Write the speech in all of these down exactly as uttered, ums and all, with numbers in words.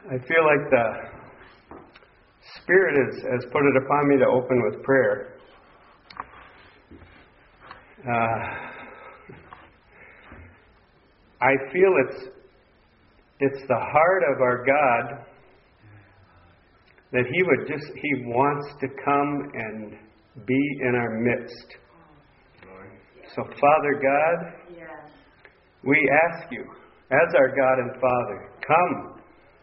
I feel like the Spirit has, has put it upon me to open with prayer. Uh, I feel it's it's the heart of our God that He would just He wants to come and be in our midst. So, Father God, we ask You, as our God and Father, come.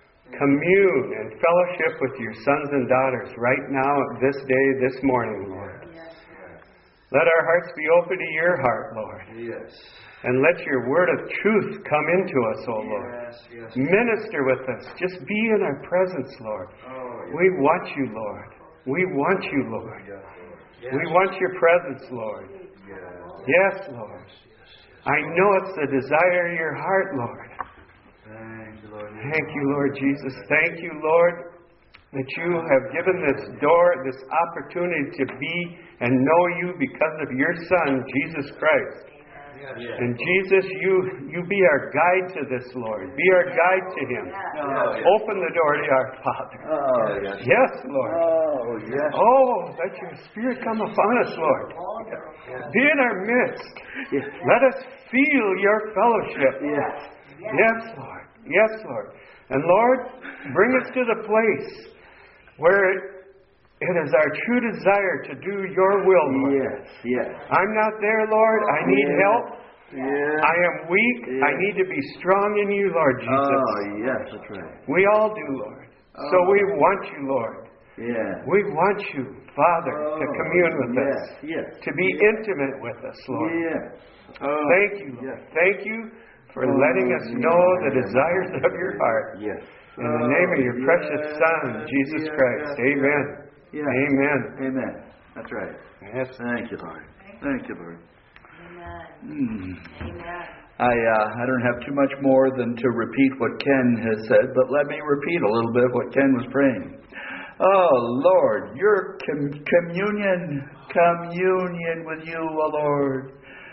Commune and fellowship with Your sons and daughters right now, this day, this morning, Lord. Yes. Let our hearts be open to Your heart, Lord. Yes. And let Your word of truth come into us, O Lord. Yes, yes. Minister with us. Just be in our presence, Lord. Oh, yes. We want You, Lord. We want You, Lord. Yes, Lord. Yes. We want Your presence, Lord. Yes. Yes, Lord. I know it's the desire of Your heart, Lord. Thank you, Lord. Thank You, Lord Jesus. Thank You, Lord, that You have given this door, this opportunity to be and know You because of Your Son, Jesus Christ. Yes. And Jesus, You You be our guide to this, Lord. Be our guide to Him. Oh, yes. Open the door to our Father. Oh, yes. Yes, Lord. Oh, yes. Oh, let Your Spirit come upon us, Lord. Be in our midst. Yes. Let us feel Your fellowship. Yes. Yes, Lord. Yes, Lord. And Lord, bring us to the place where it, it is our true desire to do Your will, Lord. Yes. Yes. I'm not there, Lord. I need Yes. help. Yes. I am weak. Yes. I need to be strong in You, Lord Jesus. Oh, yes, that's right. We all do, Lord. So Oh. we want You, Lord. Yeah. We want You, Father, Oh, to commune with yes, us. yes. To be intimate with us, Lord. Yes. Oh, Thank You, Lord. yes. Thank You for Oh, letting us yes. know the desires of Your heart. Yes. In the name of Your Oh, precious yes, Son, Jesus yes, Christ. yes, Amen. yes. Amen. Amen. That's right. Yes. Thank you, Lord. Thank you, Lord. Amen. Hmm. Amen. I uh, I don't have too much more than to repeat what Ken has said, but let me repeat a little bit what Ken was praying. Oh, Lord, Your com- communion, communion with You, oh Lord.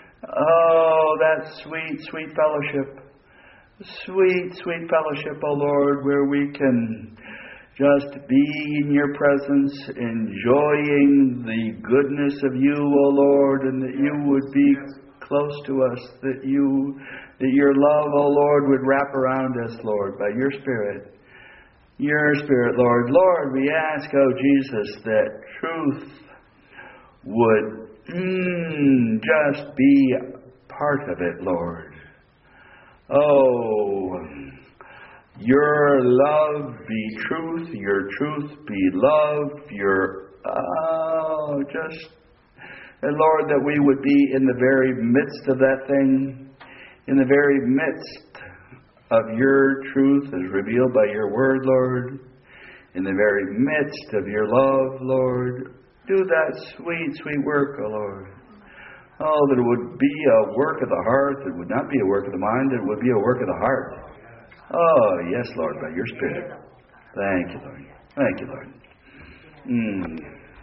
Oh, that sweet, sweet fellowship. Sweet, sweet fellowship, oh Lord, where we can just be in Your presence, enjoying the goodness of You, oh Lord, and that You would be close to us, that You, that Your love, oh Lord, would wrap around us, Lord, by Your Spirit. Your Spirit, Lord. Lord, we ask, oh Jesus, that truth would mm, just be part of it, Lord. Oh, Your love be truth, Your truth be love, Your, oh, just, and Lord, that we would be in the very midst of that thing, in the very midst of Your truth as revealed by Your word, Lord, in the very midst of Your love, Lord. Do that sweet, sweet work, O Lord. Oh, that it would be a work of the heart, that it would not be a work of the mind, that it would be a work of the heart. Oh, yes, Lord, by Your Spirit. Thank You, Lord. Thank You, Lord. Mm.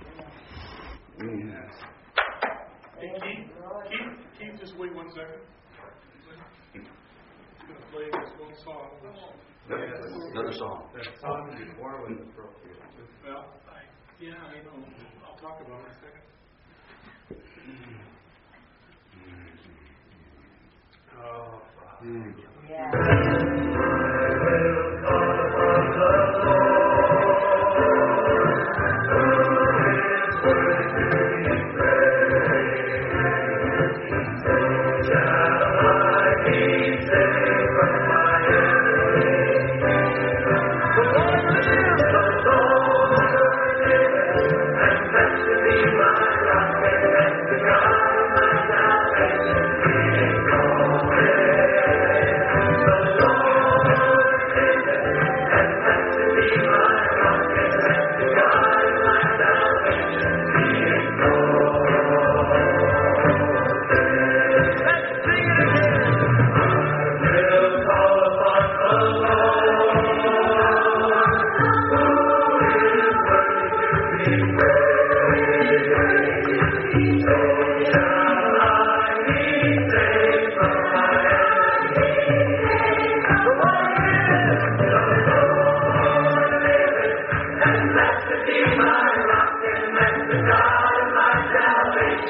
Yes. Hey, Keith, Keith, Keith, just wait one second. I'm going to play this one song. Another song. That song before was appropriate. Well, I, yeah, I know. I'll talk about it in a second. Oh, Mm. Yeah.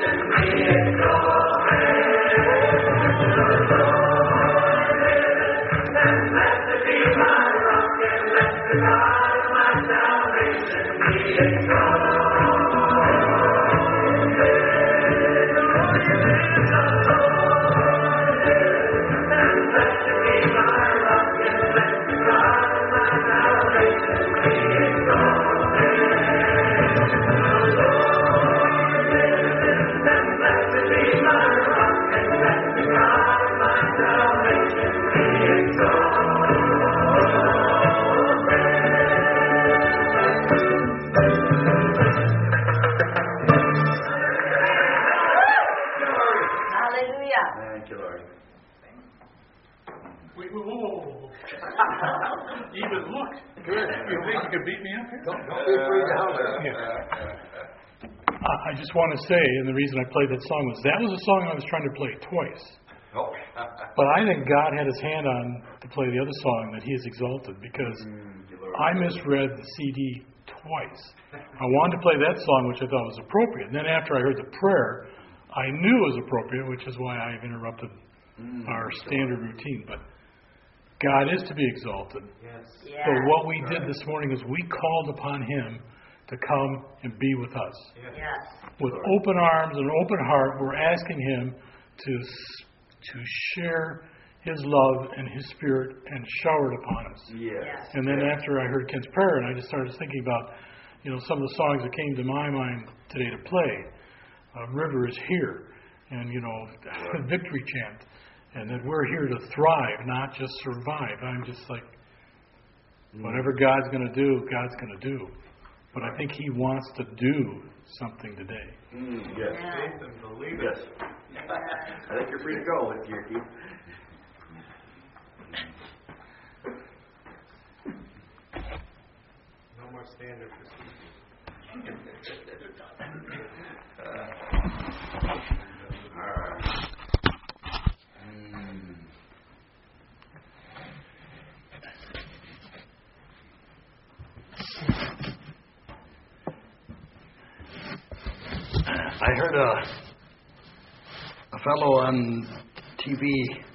Even looked. Good. You think you could beat me up here? Don't, don't be afraid to holler. Uh, I just want to say, and the reason I played that song was that was a song I was trying to play twice. Oh. But I think God had his hand on to play the other song that he is exalted because I misread the C D twice. I wanted to play that song, which I thought was appropriate. And then after I heard the prayer, I knew it was appropriate, which is why I've interrupted mm, our standard routine. But God is to be exalted. Yes. Yeah. So what we did this morning is we called upon him to come and be with us. Yes. With open arms and an open heart, we're asking him to to share his love and his spirit and shower it upon us. Yes. Yes. And then after I heard Ken's prayer, and I just started thinking about, you know, some of the songs that came to my mind today to play. Uh, River is here, and, you know, Victory Chant, and that we're here to thrive, not just survive. I'm just like, whatever God's going to do, God's going to do. But I think he wants to do something today. Mm, yes. Yeah. Faith and believe it. Yes. I think you're free to go with your Keith. No more standard procedures. uh, all right. Mm. I heard a a fellow on T V,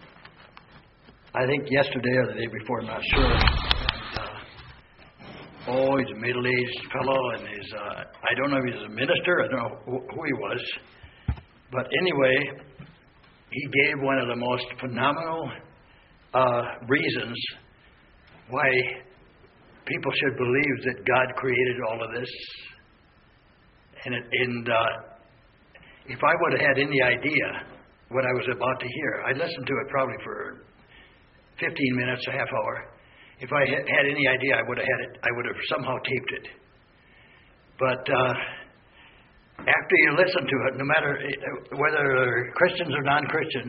I think yesterday or the day before, I'm not sure. And, uh, oh, he's a middle-aged fellow, and he's, uh, I don't know if he's a minister, I don't know who, who he was. But anyway, he gave one of the most phenomenal uh, reasons why people should believe that God created all of this. And, it, and uh, if I would have had any idea what I was about to hear, I listened to it probably for fifteen minutes, a half hour. If I had had any idea, I would have had it. I would have somehow taped it. But uh, after you listen to it, no matter whether Christians or non-Christians,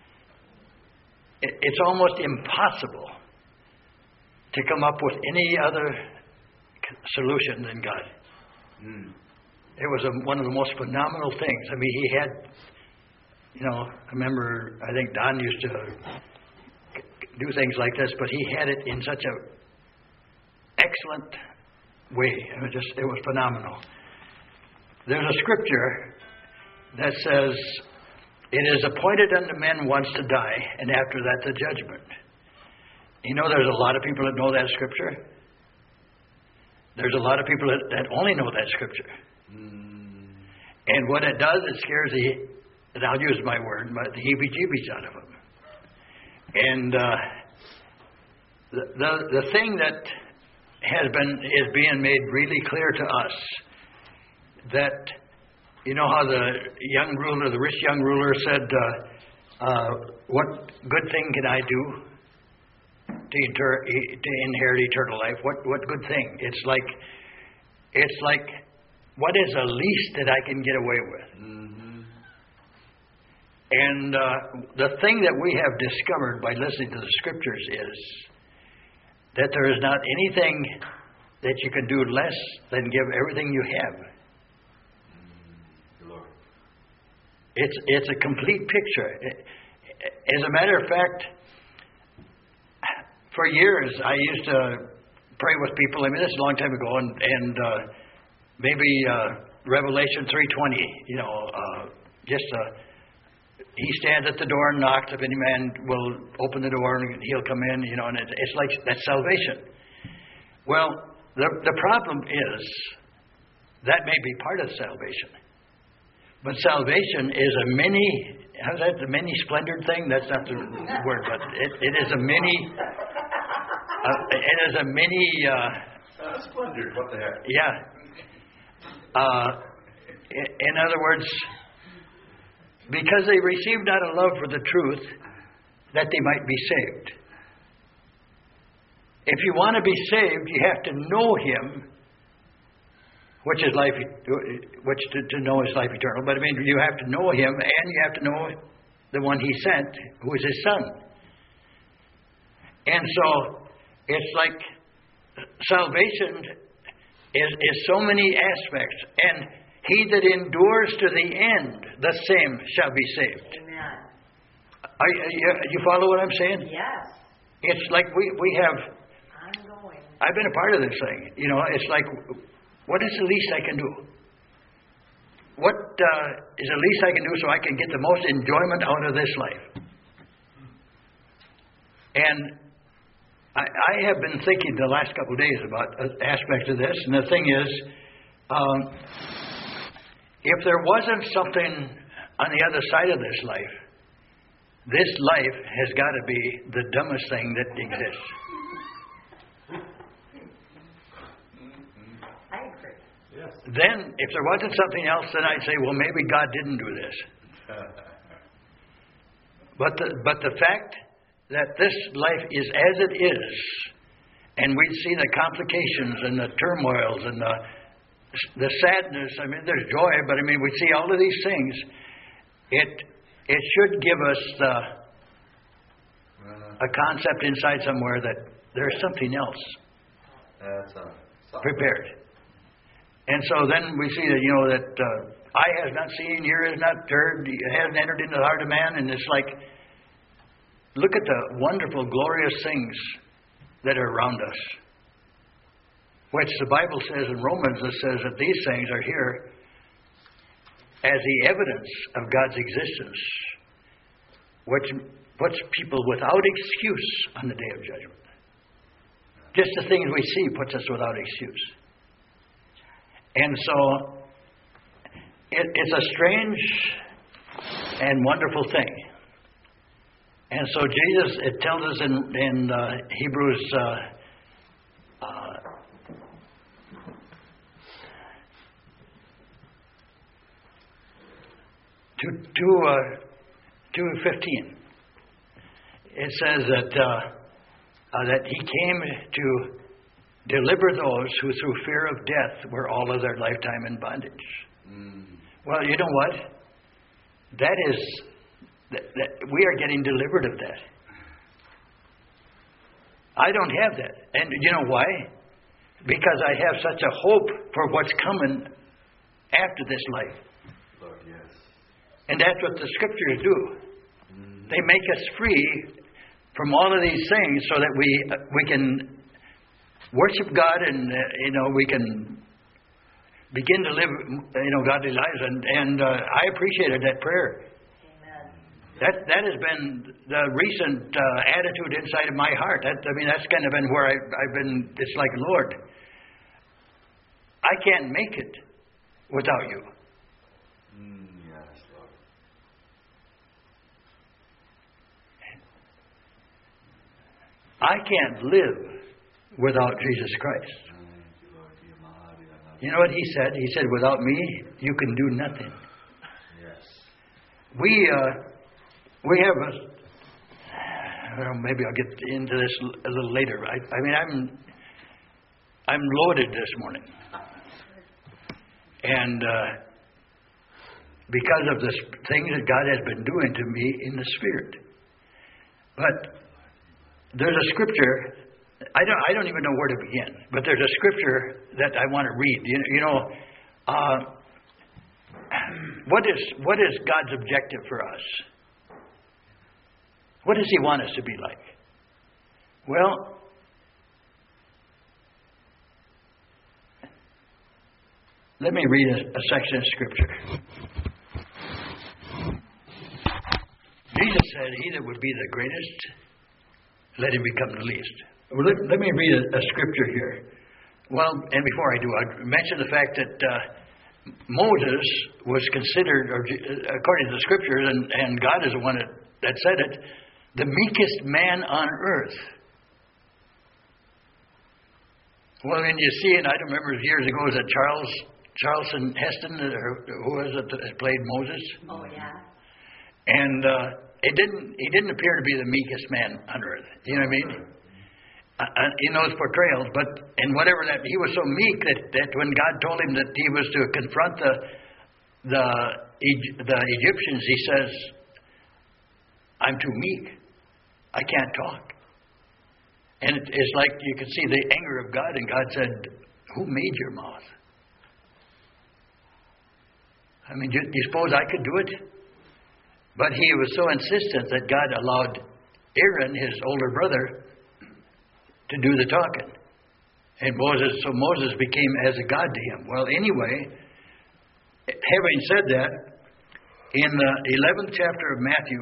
it, it's almost impossible to come up with any other solution than God. Mm. It was a, one of the most phenomenal things. I mean, he had, you know, I remember, I think Don used to do things like this, but he had it in such a excellent way. It was just, it was phenomenal. There's a scripture that says, "It is appointed unto men once to die, and after that the judgment." You know, there's a lot of people that know that scripture. There's a lot of people that, that only know that scripture. Mm. And what it does, it scares the, and I'll use my word, but the heebie-jeebies out of them. And uh, the, the the thing that has been is being made really clear to us, that you know how the young ruler, the rich young ruler said, uh, uh, "What good thing can I do to, inter- to inherit eternal life? What what good thing?" It's like it's like what is the least that I can get away with? Mm-hmm. And uh, the thing that we have discovered by listening to the scriptures is that there is not anything that you can do less than give everything you have. Mm-hmm. Lord. It's it's a complete picture. As a matter of fact, for years I used to pray with people. I mean, this is a long time ago, and, and uh, maybe uh, Revelation three twenty, you know, uh, just a, he stands at the door and knocks. If any man will open the door, and he'll come in, you know, and it, it's like that's salvation. Well, the, the problem is that may be part of salvation. But salvation is a many, how's that, the many splendored thing? That's not the word, but it, it is a many, uh, it is a many, uh, Uh, splendid. What the heck? yeah. Uh, in, in other words, because they received not a love for the truth, that they might be saved. If you want to be saved, you have to know Him, which is life, which to, to know is life eternal. But I mean, you have to know Him, and you have to know the one He sent, who is His Son. And so it's like salvation is, is so many aspects, and he that endures to the end, the same shall be saved. Amen. Are you, you, you follow what I'm saying? Yes. It's like we, we have. I'm going. I've been a part of this thing. You know, it's like, what is the least I can do? What uh, is the least I can do so I can get the most enjoyment out of this life? And I, I have been thinking the last couple of days about aspects of this, and the thing is, um, if there wasn't something on the other side of this life, this life has got to be the dumbest thing that exists. I agree. Yes. Then, if there wasn't something else, then I'd say, well, maybe God didn't do this. But the, but the fact that this life is as it is, and we see the complications and the turmoils and the, the sadness, I mean, there's joy, but I mean, we see all of these things, it, it should give us the, a concept inside somewhere that there's something else That's a, prepared. And so then we see that, you know, that uh, eye has not seen, ear has not heard, it hasn't entered into the heart of man. And it's like, look at the wonderful, glorious things that are around us, which the Bible says in Romans, it says that these things are here as the evidence of God's existence, which puts people without excuse on the day of judgment. Just the things we see puts us without excuse. And so it, it's a strange and wonderful thing. And so Jesus, it tells us in, in uh, Hebrews uh, uh, two, two, uh, two fifteen, it says that uh, uh, that He came to deliver those who through fear of death were all of their lifetime in bondage. mm, Well, you know what? That is, that, that we are getting delivered of that. I don't have that. And you know why? Because I have such a hope for what's coming after this life. Lord, yes. And that's what the Scriptures do. Mm, They make us free from all of these things so that we uh, we can worship God, and uh, you know, we can begin to live, you know, godly lives. And and uh, I appreciated that prayer. Amen. That that has been the recent uh, attitude inside of my heart. That, I mean, that's kind of been where I, I've been. It's like, Lord, I can't make it without you. mm, yes, Lord. I can't live without Jesus Christ. Thank you, Lord. Dear Mahadi, I love You know what He said? He said, without me, you can do nothing. you. Yes. We uh, we have a. Well, maybe I'll get into this a little later. I, I mean, I'm I'm loaded this morning, and uh, because of the things that God has been doing to me in the Spirit. But there's a scripture. I don't I don't even know where to begin. But there's a scripture that I want to read. You, you know. Uh, What is what is God's objective for us? What does He want us to be like? Well, let me read a, a section of Scripture. said, he that would be the greatest, let him become the least. Well, let, let me read a, a scripture here. Well, and before I do, I'd mention the fact that uh, Moses was considered, or according to the scriptures, and, and God is the one that, that said it, the meekest man on earth. Well, and you see, and I remember years ago, was it Charles Charlton Heston, or who was it that played Moses? Oh, yeah. And uh, it didn't. He didn't appear to be the meekest man on earth. You know what I mean? Uh, in those portrayals, but in whatever that, he was so meek that, that when God told him that he was to confront the the the Egyptians, he says, "I'm too meek. I can't talk." And it, it's like you could see the anger of God, and God said, "Who made your mouth?" I mean, do you, do you suppose I could do it? But he was so insistent that God allowed Aaron, his older brother, to do the talking. And Moses, so Moses became as a God to him. Well, anyway, having said that, in the eleventh chapter of Matthew,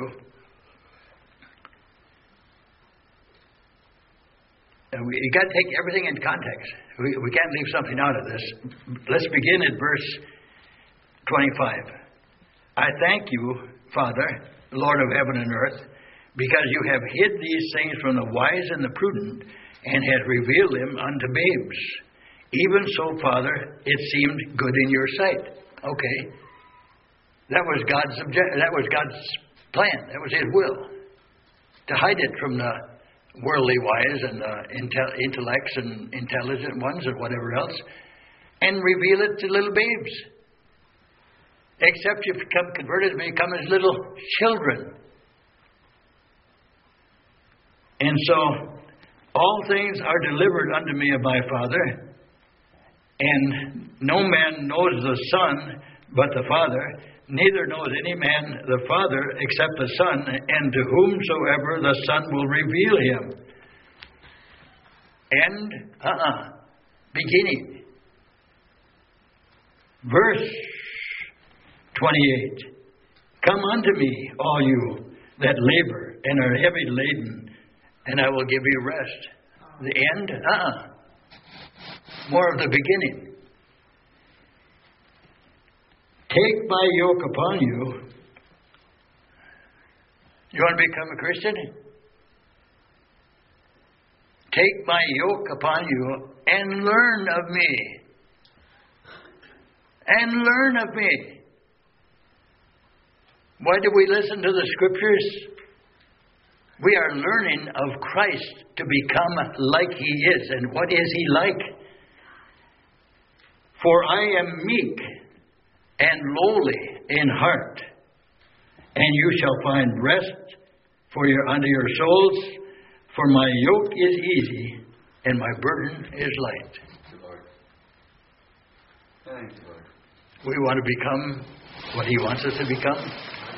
uh, we, you got to take everything in context. We, we can't leave something out of this. Let's begin at verse twenty-five. I thank you, Father, Lord of heaven and earth, because you have hid these things from the wise and the prudent, and has revealed them unto babes. Even so, Father, it seemed good in your sight. Okay. That was God's object. That was God's plan. That was His will. To hide it from the worldly wise and the intel- intellects and intelligent ones and whatever else, and reveal it to little babes. Except you become converted and become as little children. And so, all things are delivered unto me of my Father, and no man knows the Son but the Father, neither knows any man the Father except the Son, and to whomsoever the Son will reveal him. And, uh-uh, beginning. Verse twenty-eight. Come unto me, all you that labor and are heavy laden, and I will give you rest. The end? Uh-uh. More of the beginning. Take my yoke upon you. You want to become a Christian? Take my yoke upon you and learn of me. And learn of me. Why do we listen to the Scriptures? We are learning of Christ to become like He is. And what is He like? For I am meek and lowly in heart, and you shall find rest for your unto your souls. For my yoke is easy, and my burden is light. Thank you, Lord. Thank you, Lord. We want to become what He wants us to become.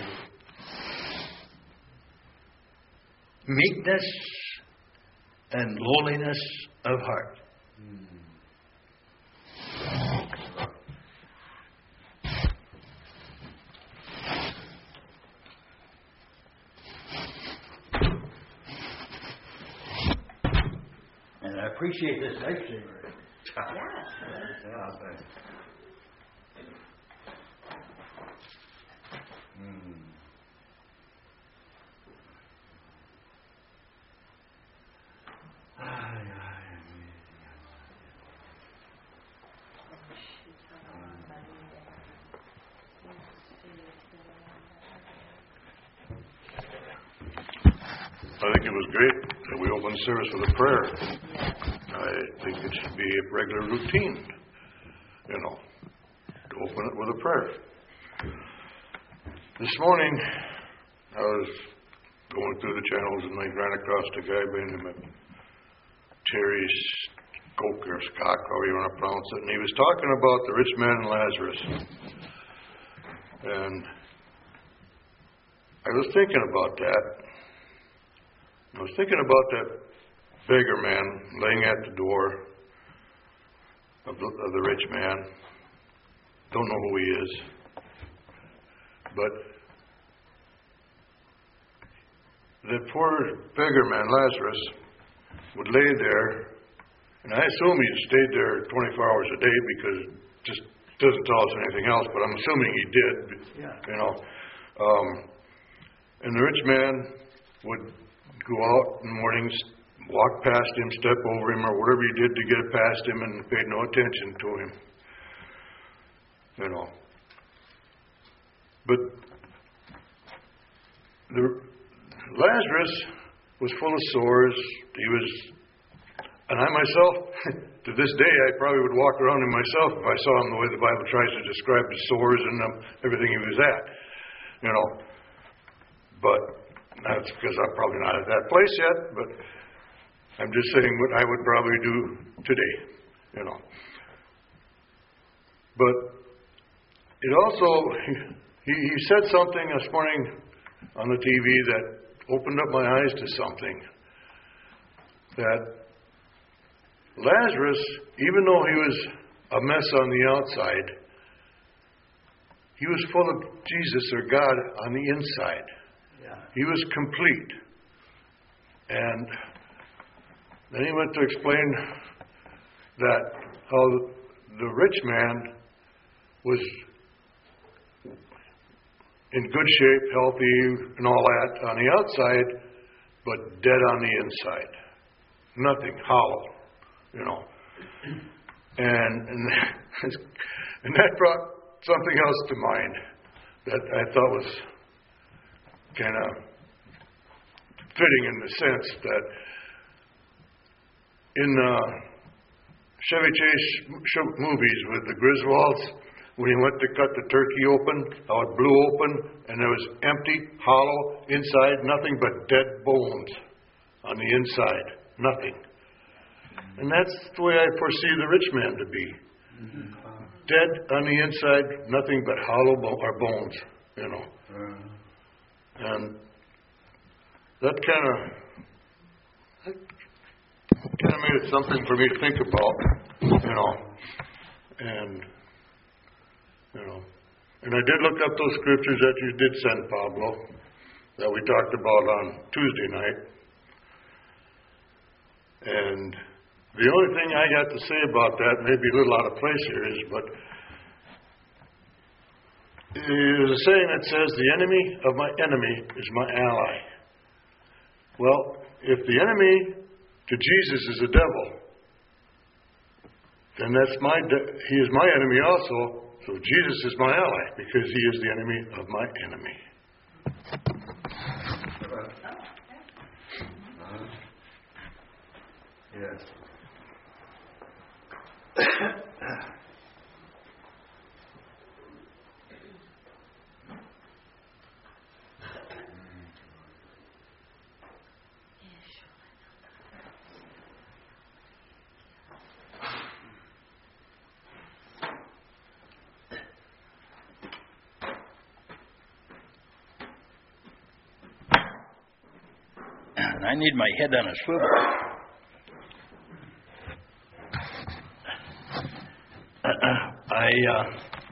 Meekness and lowliness of heart. And I appreciate this lifesaver. Yeah, thanks. Mm. I think it was great that we opened the service with a prayer. I think it should be a regular routine, you know, to open it with a prayer. This morning, I was going through the channels and I ran across a guy by the name of Terry Skoke or Skok, however you want to pronounce it, and he was talking about the rich man and Lazarus. And I was thinking about that. I was thinking about that beggar man laying at the door of the, of the rich man. Don't know who he is. But that poor beggar man, Lazarus, would lay there, and I assume he stayed there twenty-four hours a day because it just doesn't tell us anything else, but I'm assuming he did, Yeah. you know. Um, and the rich man would go out in the mornings, walk past him, step over him, or whatever he did to get past him, and paid no attention to him, you know. But the Lazarus was full of sores. He was, and I myself, to this day, I probably would walk around him myself if I saw him the way the Bible tries to describe the sores and um, everything he was at, you know. But that's because I'm probably not at that place yet, but I'm just saying what I would probably do today, you know. But it also, he, he said something this morning on the T V that opened up my eyes to something. That Lazarus, even though he was a mess on the outside, he was full of Jesus or God on the inside. Yeah. He was complete. And then he went to explain that how the rich man was in good shape, healthy, and all that on the outside, but dead on the inside. Nothing, hollow, you know. And and, and that brought something else to mind that I thought was kind of fitting in the sense that in uh, Chevy Chase sh- movies with the Griswolds, when he went to cut the turkey open, how it blew open, and there was empty, hollow, inside, nothing but dead bones on the inside. Nothing. And that's the way I foresee the rich man to be. Mm-hmm. Dead on the inside, nothing but hollow bo- or bones, you know. Uh-huh. And that kind of kind of made it something for me to think about, you know. And you know, and I did look up those scriptures that you did send, Pablo, that we talked about on Tuesday night. And the only thing I got to say about that, maybe a little out of place here, is, but there's a saying that says, the enemy of my enemy is my ally. Well, if the enemy to Jesus is the devil, then that's my de- he is my enemy also. So Jesus is my ally because he is the enemy of my enemy. Uh-huh. Yes. I need my head on a swivel. I uh,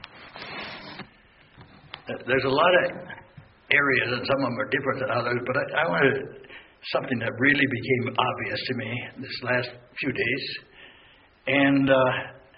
there's a lot of areas, and some of them are different than others. But I, I wanted something that really became obvious to me this last few days, and uh,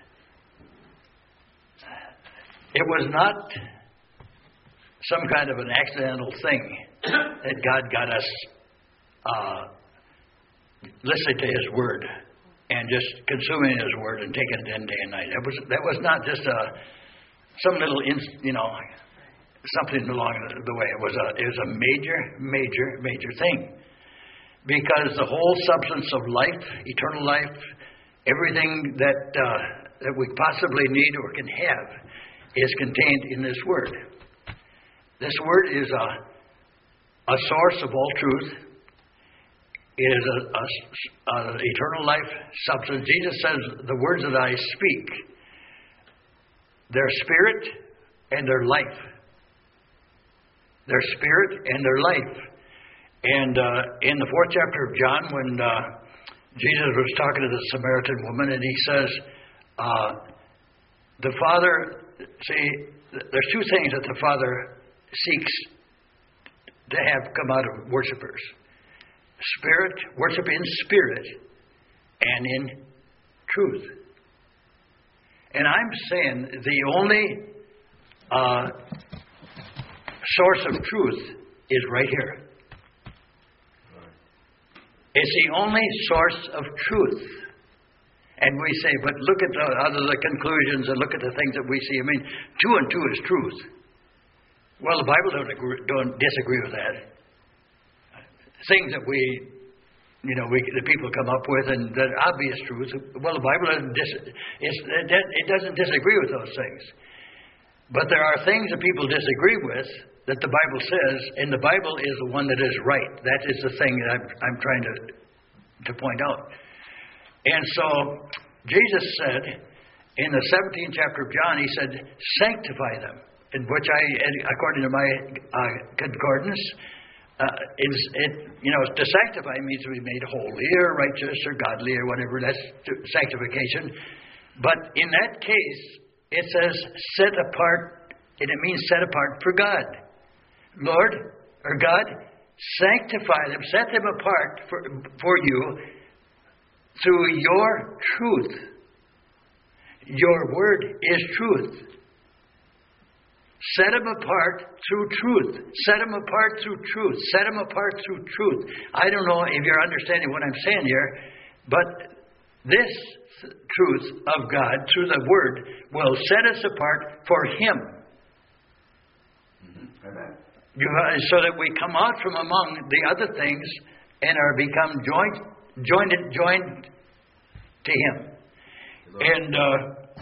it was not some kind of an accidental thing that God got us. Uh, listening to His Word and just consuming His Word and taking it in day and night. That was that was not just a some little in, you know something along the way. It was a it was a major major major thing, because the whole substance of life, eternal life, everything that uh, that we possibly need or can have is contained in this Word. This Word is a a source of all truth. It is an eternal life substance. Jesus says, the words that I speak, they're spirit and they're life. They're spirit and they're life. And uh, in the fourth chapter of John, when uh, Jesus was talking to the Samaritan woman, and he says, uh, the Father, see, there's two things that the Father seeks to have come out of worshipers. spirit, worship in spirit and in truth. And I'm saying the only uh, source of truth is right here. It's the only source of truth. And we say, but look at the other the conclusions and look at the things that we see. I mean, two and two is truth. Well, the Bible don't, agree, don't disagree with that. Things that we, you know, we, the people come up with and that obvious truths. Well, the Bible doesn't dis, it's, it doesn't disagree with those things. But there are things that people disagree with that the Bible says, and the Bible is the one that is right. That is the thing that I'm, I'm trying to to point out. And so Jesus said in the seventeenth chapter of John, he said, sanctify them, in which I, according to my uh, concordance, uh, is it, you know, to sanctify means to be made holy or righteous or godly or whatever. That's sanctification. But in that case, it says set apart, and it means set apart for God. Lord, or God, sanctify them, set them apart for, for you through your truth. Your word is truth. Set them apart through truth. Set them apart through truth. Set them apart through truth. I don't know if you're understanding what I'm saying here, but this truth of God through the word will set us apart for Him. Mm-hmm. Amen. You, uh, so that we come out from among the other things and are become joined, joined, joined to Him. And uh,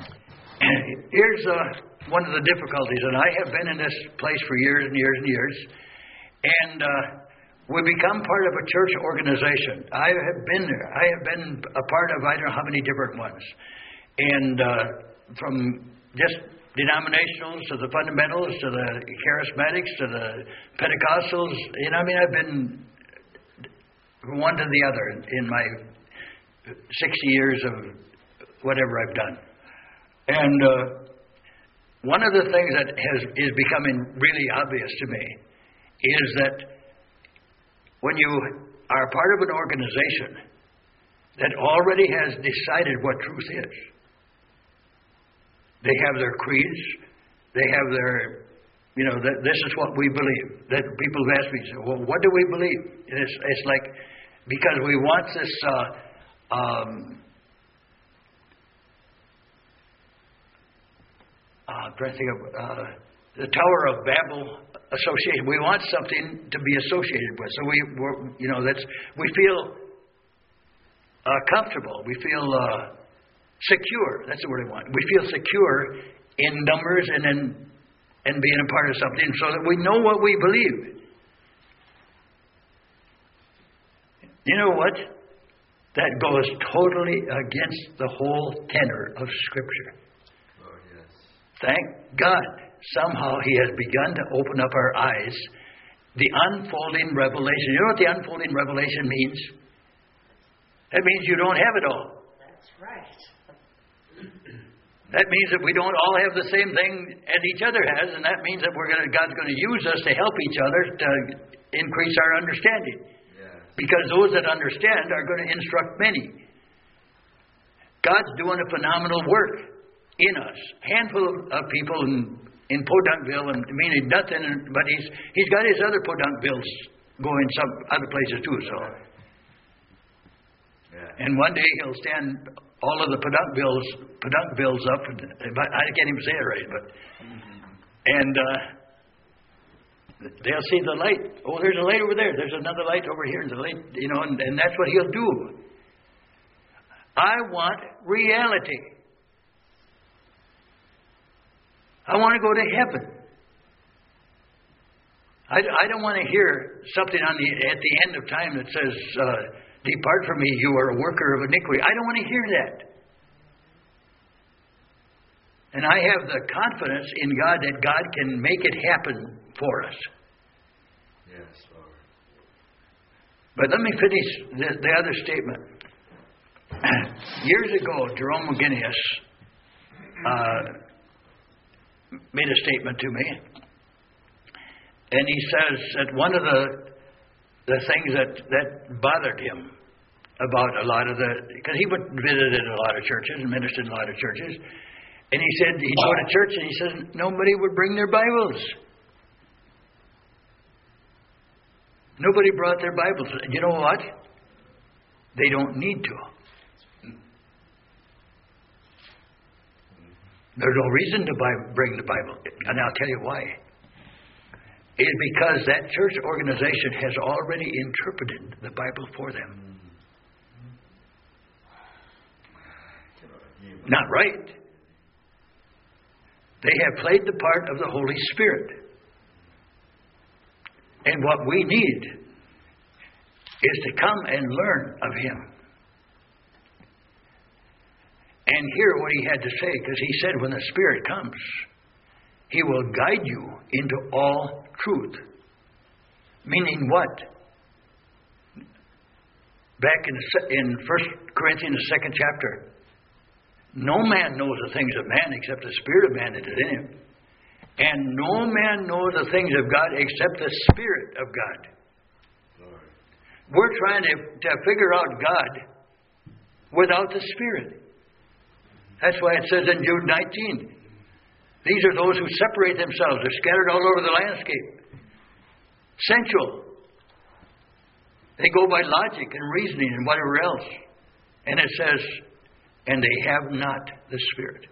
here's uh, one of the difficulties, and I have been in this place for years and years and years, and uh, we become part of a church organization. I have been there. I have been a part of I don't know how many different ones, and uh, from just denominationals to the fundamentals to the charismatics to the Pentecostals. You know, I mean, I've been from one to the other in my sixty years of whatever I've done. And uh, one of the things that has is becoming really obvious to me is that when you are part of an organization that already has decided what truth is, they have their creeds. They have their, you know, that this is what we believe. That people have asked me, well, what do we believe? And it's, it's like, because we want this, uh, um, uh, I'm trying to think of, uh, the Tower of Babel association. We want something to be associated with. So we, we're, you know, that's, we feel uh, comfortable. We feel uh, secure. That's the word I want. We feel secure in numbers and in and being a part of something so that we know what we believe. You know what? That goes totally against the whole tenor of Scripture. Oh, yes. Thank God. Somehow He has begun to open up our eyes. The unfolding revelation. You know what the unfolding revelation means? That means you don't have it all. That's right. That means that we don't all have the same thing as each other has, and that means that we're going to, God's going to use us to help each other to increase our understanding. Yes. Because those that understand are going to instruct many. God's doing a phenomenal work in us. Handful of people in, in Podunkville, and meaning nothing, but he's he's got his other Podunkvilles going some other places too. So, Yeah. and one day he'll stand all of the Podunkvilles Podunkvilles up. And, I can't even say it right, but and uh, they'll see the light. Oh, there's a light over there. There's another light over here. The light, you know, and, and that's what he'll do. I want reality. I want to go to heaven. I, I don't want to hear something on the at the end of time that says, uh, "Depart from me, you are a worker of iniquity." I don't want to hear that. And I have the confidence in God that God can make it happen for us. Yes, Lord. But let me finish the, the other statement. Years ago, Jerome McGinnis uh, made a statement to me. And he says that one of the the things that, that bothered him about a lot of the, because he would visited a lot of churches and ministered in a lot of churches, and he said he'd go to church and he said nobody would bring their Bibles. Nobody brought their Bibles. You know what? They don't need to. There's no reason to buy, bring the Bible, and I'll tell you why. It's because that church organization has already interpreted the Bible for them. Not right. They have played the part of the Holy Spirit. And what we need is to come and learn of Him. And hear what He had to say, because He said when the Spirit comes, He will guide you into all truth. Meaning what? Back in, in First Corinthians, the second chapter, no man knows the things of man except the Spirit of man that is in him. And no man knows the things of God except the Spirit of God. Lord. We're trying to, to figure out God without the Spirit. That's why it says in Jude nineteen, these are those who separate themselves. They're scattered all over the landscape. Sensual. They go by logic and reasoning and whatever else. And it says, and they have not the Spirit.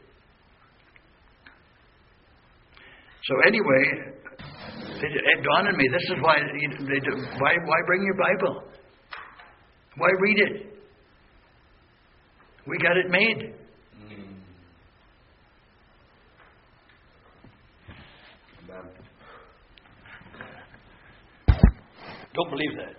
So anyway, it, it dawned on me, this is why they do, why why bring your Bible? Why read it? We got it made. Don't believe that.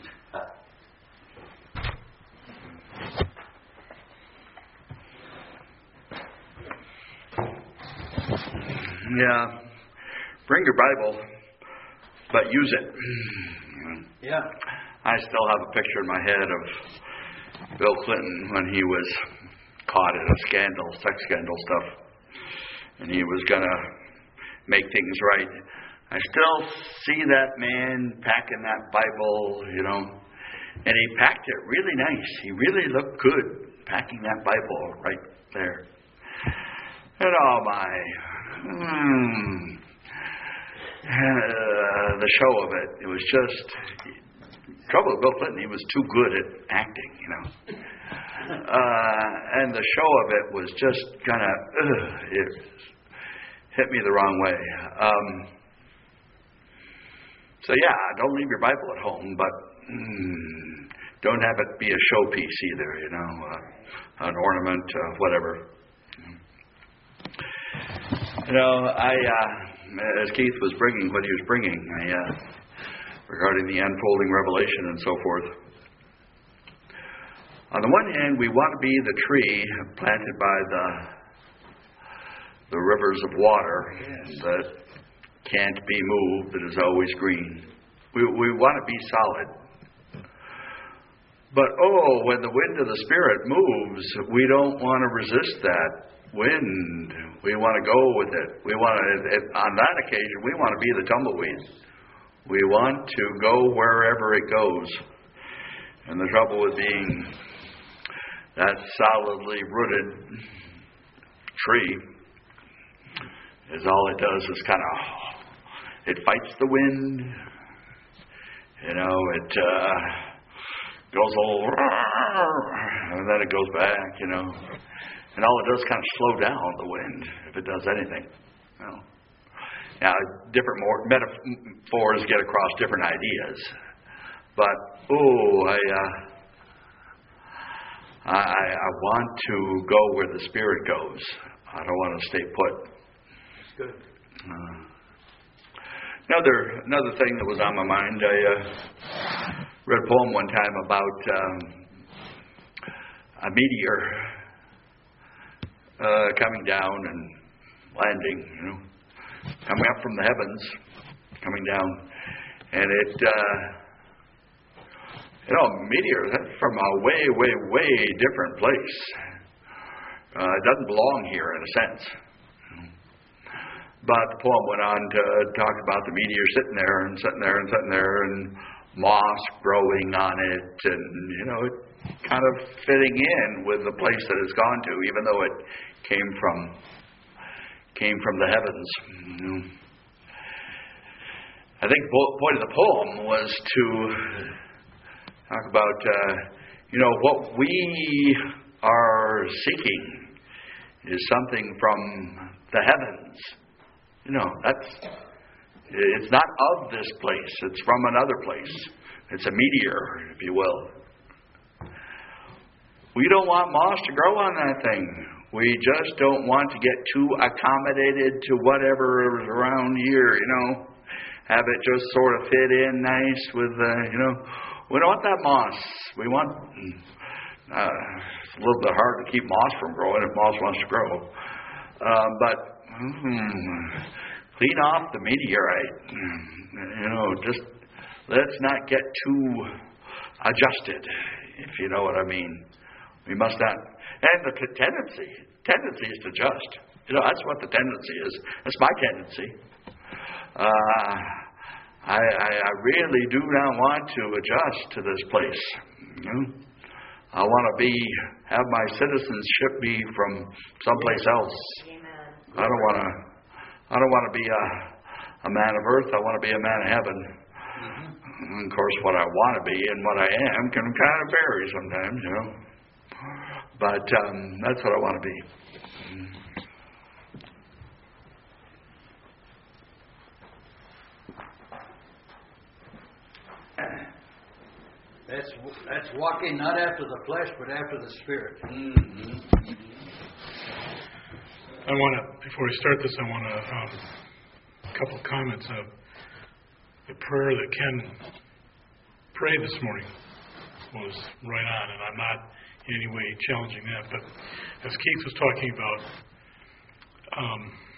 Yeah. Bring your Bible, but use it. Yeah. I still have a picture in my head of Bill Clinton when he was caught in a scandal, sex scandal stuff. And he was going to make things right. I still see that man packing that Bible, you know. And he packed it really nice. He really looked good packing that Bible right there. And oh my, mm, uh, the show of it, it was just, trouble with Bill Clinton, he was too good at acting, you know. Uh, and the show of it was just kind of, uh, it hit me the wrong way. Um, so yeah, don't leave your Bible at home, but mm, don't have it be a showpiece either, you know, uh, an ornament, uh, whatever. You know, I, uh, as Keith was bringing what he was bringing, I, uh, regarding the unfolding revelation and so forth. On the one hand, we want to be the tree planted by the the rivers of water that can't be moved, that is always green. We we want to be solid. But oh, when the wind of the Spirit moves, we don't want to resist that wind. We want to go with it. We want to, on that occasion, we want to be the tumbleweed. We want to go wherever it goes. And the trouble with being that solidly rooted tree is all it does is kind of, it fights the wind. You know, it uh, goes all, and then it goes back, you know. And all it does is kind of slow down the wind, if it does anything. You know. Now, different more metaphors get across different ideas. But, oh, I, uh, I, I want to go where the Spirit goes. I don't want to stay put. That's good. Uh, another another thing that was on my mind, I uh, read a poem one time about um, a meteor uh, coming down and landing, you know, coming up from the heavens, coming down, and it, uh, you know, a meteor, that's from a way, way, way different place. Uh, it doesn't belong here in a sense. But the poem went on to talk about the meteor sitting there and sitting there and sitting there, and moss growing on it, and, you know, it kind of fitting in with the place that it's gone to, even though it came from came from the heavens. You know. I think the point of the poem was to talk about, uh, you know, what we are seeking is something from the heavens. You know, that's, it's not of this place, it's from another place. It's a meteor, if you will. We don't want moss to grow on that thing. We just don't want to get too accommodated to whatever is around here, you know. Have it just sort of fit in nice with, uh, you know. We don't want that moss. We want, uh, it's a little bit hard to keep moss from growing if moss wants to grow. Uh, but, mm, clean off the meteorite. You know, just let's not get too adjusted, if you know what I mean. We must not. And the tendency, tendency is to adjust. You know, that's what the tendency is. That's my tendency. Uh, I, I, I really do not want to adjust to this place. You know? I want to be, have my citizenship be from someplace else. Amen. I don't want to, I don't want to be a, a man of earth. I want to be a man of heaven. Mm-hmm. And of course, what I want to be and what I am can kind of vary sometimes, you know. But um, that's what I want to be. That's that's walking not after the flesh, but after the Spirit. Mm-hmm. I want to, before we start this, I want to, um, a couple of comments. Uh, the prayer that Ken prayed this morning was right on, and I'm not in any way challenging that, but as Keith was talking about, um,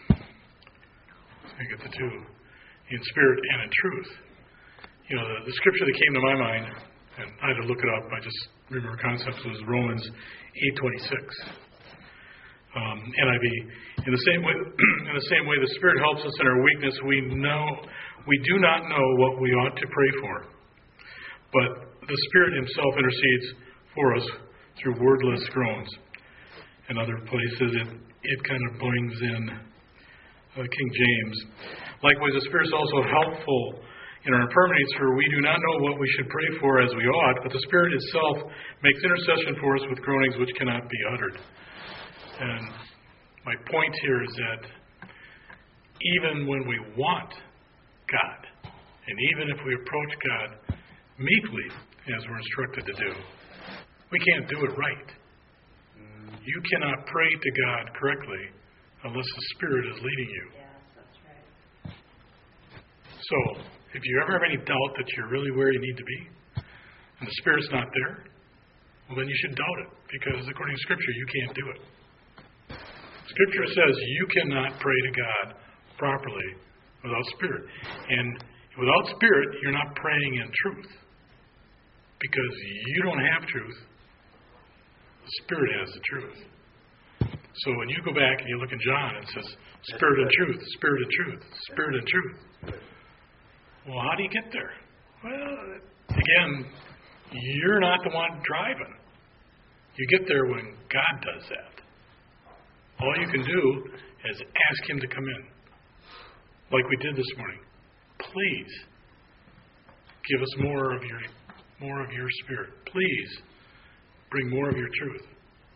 I get the two, in spirit and in truth. You know, the, the scripture that came to my mind, and I had to look it up, I just remember concepts, was Romans eight twenty-six. Um, N I V. In the same way, in the same way, the Spirit helps us in our weakness. We know we do not know what we ought to pray for, but the Spirit Himself intercedes for us through wordless groans. In other places, it it kind of brings in uh, King James. Likewise, the Spirit is also helpful in our infirmities, for we do not know what we should pray for as we ought, but the Spirit itself makes intercession for us with groanings which cannot be uttered. And my point here is that even when we want God, and even if we approach God meekly, as we're instructed to do, we can't do it right. You cannot pray to God correctly unless the Spirit is leading you. Yes, that's right. So, if you ever have any doubt that you're really where you need to be, and the Spirit's not there, well, then you should doubt it, because according to Scripture, you can't do it. Scripture says you cannot pray to God properly without Spirit. And without Spirit, you're not praying in truth. Because you don't have truth. The Spirit has the truth. So when you go back and you look in John, it says, Spirit and truth, Spirit and truth, Spirit and truth. Well, how do you get there? Well, again, you're not the one driving. You get there when God does that. All you can do is ask Him to come in, like we did this morning. Please give us more of your more of your Spirit. Please bring more of your truth.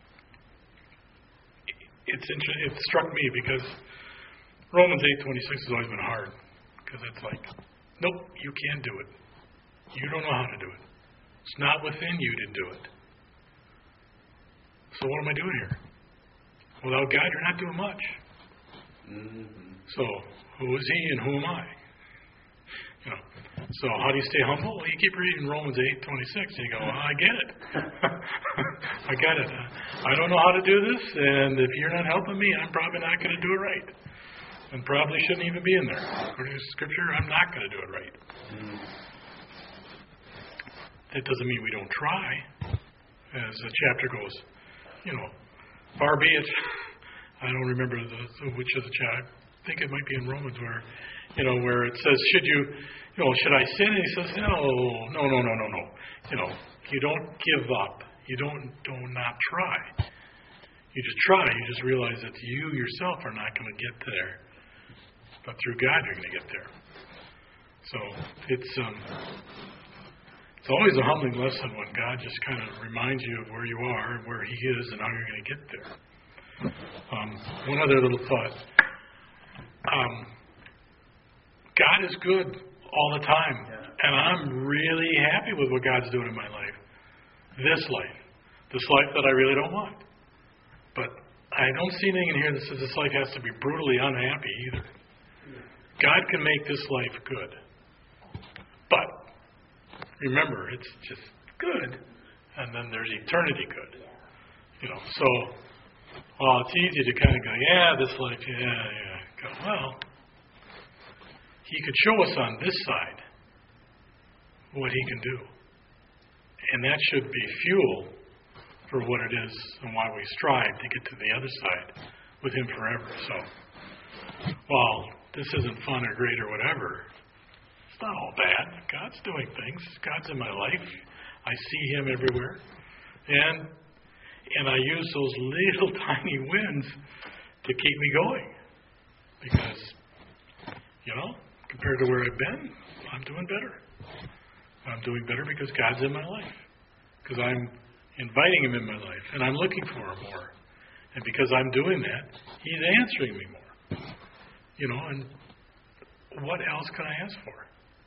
It's inter- it struck me because Romans eight twenty-six has always been hard, because it's like, nope, you can't do it. You don't know how to do it. It's not within you to do it. So what am I doing here? Without God, you're not doing much. Mm-hmm. So, who is He and who am I? You know. So, how do you stay humble? Well, you keep reading Romans eight twenty-six, and you go, well, I get it. I get it. I don't know how to do this, and if you're not helping me, I'm probably not going to do it right. And probably shouldn't even be in there. According to Scripture, I'm not going to do it right. Mm-hmm. That doesn't mean we don't try. As the chapter goes, you know, far be it. I don't remember the, the which of the chapter. I think it might be in Romans where, you know, where it says, should you, you you know, should I sin? And he says, no, no, no, no, no, no. You know, you don't give up. You don't, do not try. You just try. You just realize that you yourself are not going to get there. But through God, you're going to get there. So it's um, it's always a humbling lesson when God just kind of reminds you of where you are and where He is and how you're going to get there. Um, one other little thought. Um, God is good all the time. And I'm really happy with what God's doing in my life. This life. This life that I really don't want. But I don't see anything in here that says this life has to be brutally unhappy either. God can make this life good. But remember, it's just good, and then there's eternity good. You know, so well, it's easy to kind of go, yeah, this life, yeah, yeah. Go, well, He could show us on this side what He can do. And that should be fuel for what it is and why we strive to get to the other side with Him forever. So, well, this isn't fun or great or whatever. It's not all bad. God's doing things. God's in my life. I see Him everywhere. And and I use those little tiny wins to keep me going. Because, you know, compared to where I've been, I'm doing better. I'm doing better because God's in my life. Because I'm inviting Him in my life. And I'm looking for Him more. And because I'm doing that, He's answering me more. You know, and what else can I ask for?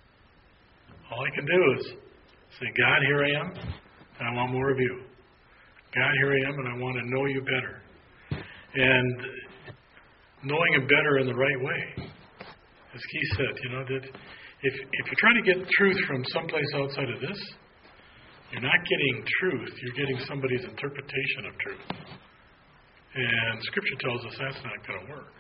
All I can do is say, God, here I am, and I want more of you. God, here I am, and I want to know you better. And knowing Him better in the right way. As Keith said, you know, that if if you're trying to get truth from someplace outside of this, you're not getting truth, you're getting somebody's interpretation of truth. And Scripture tells us that's not going to work.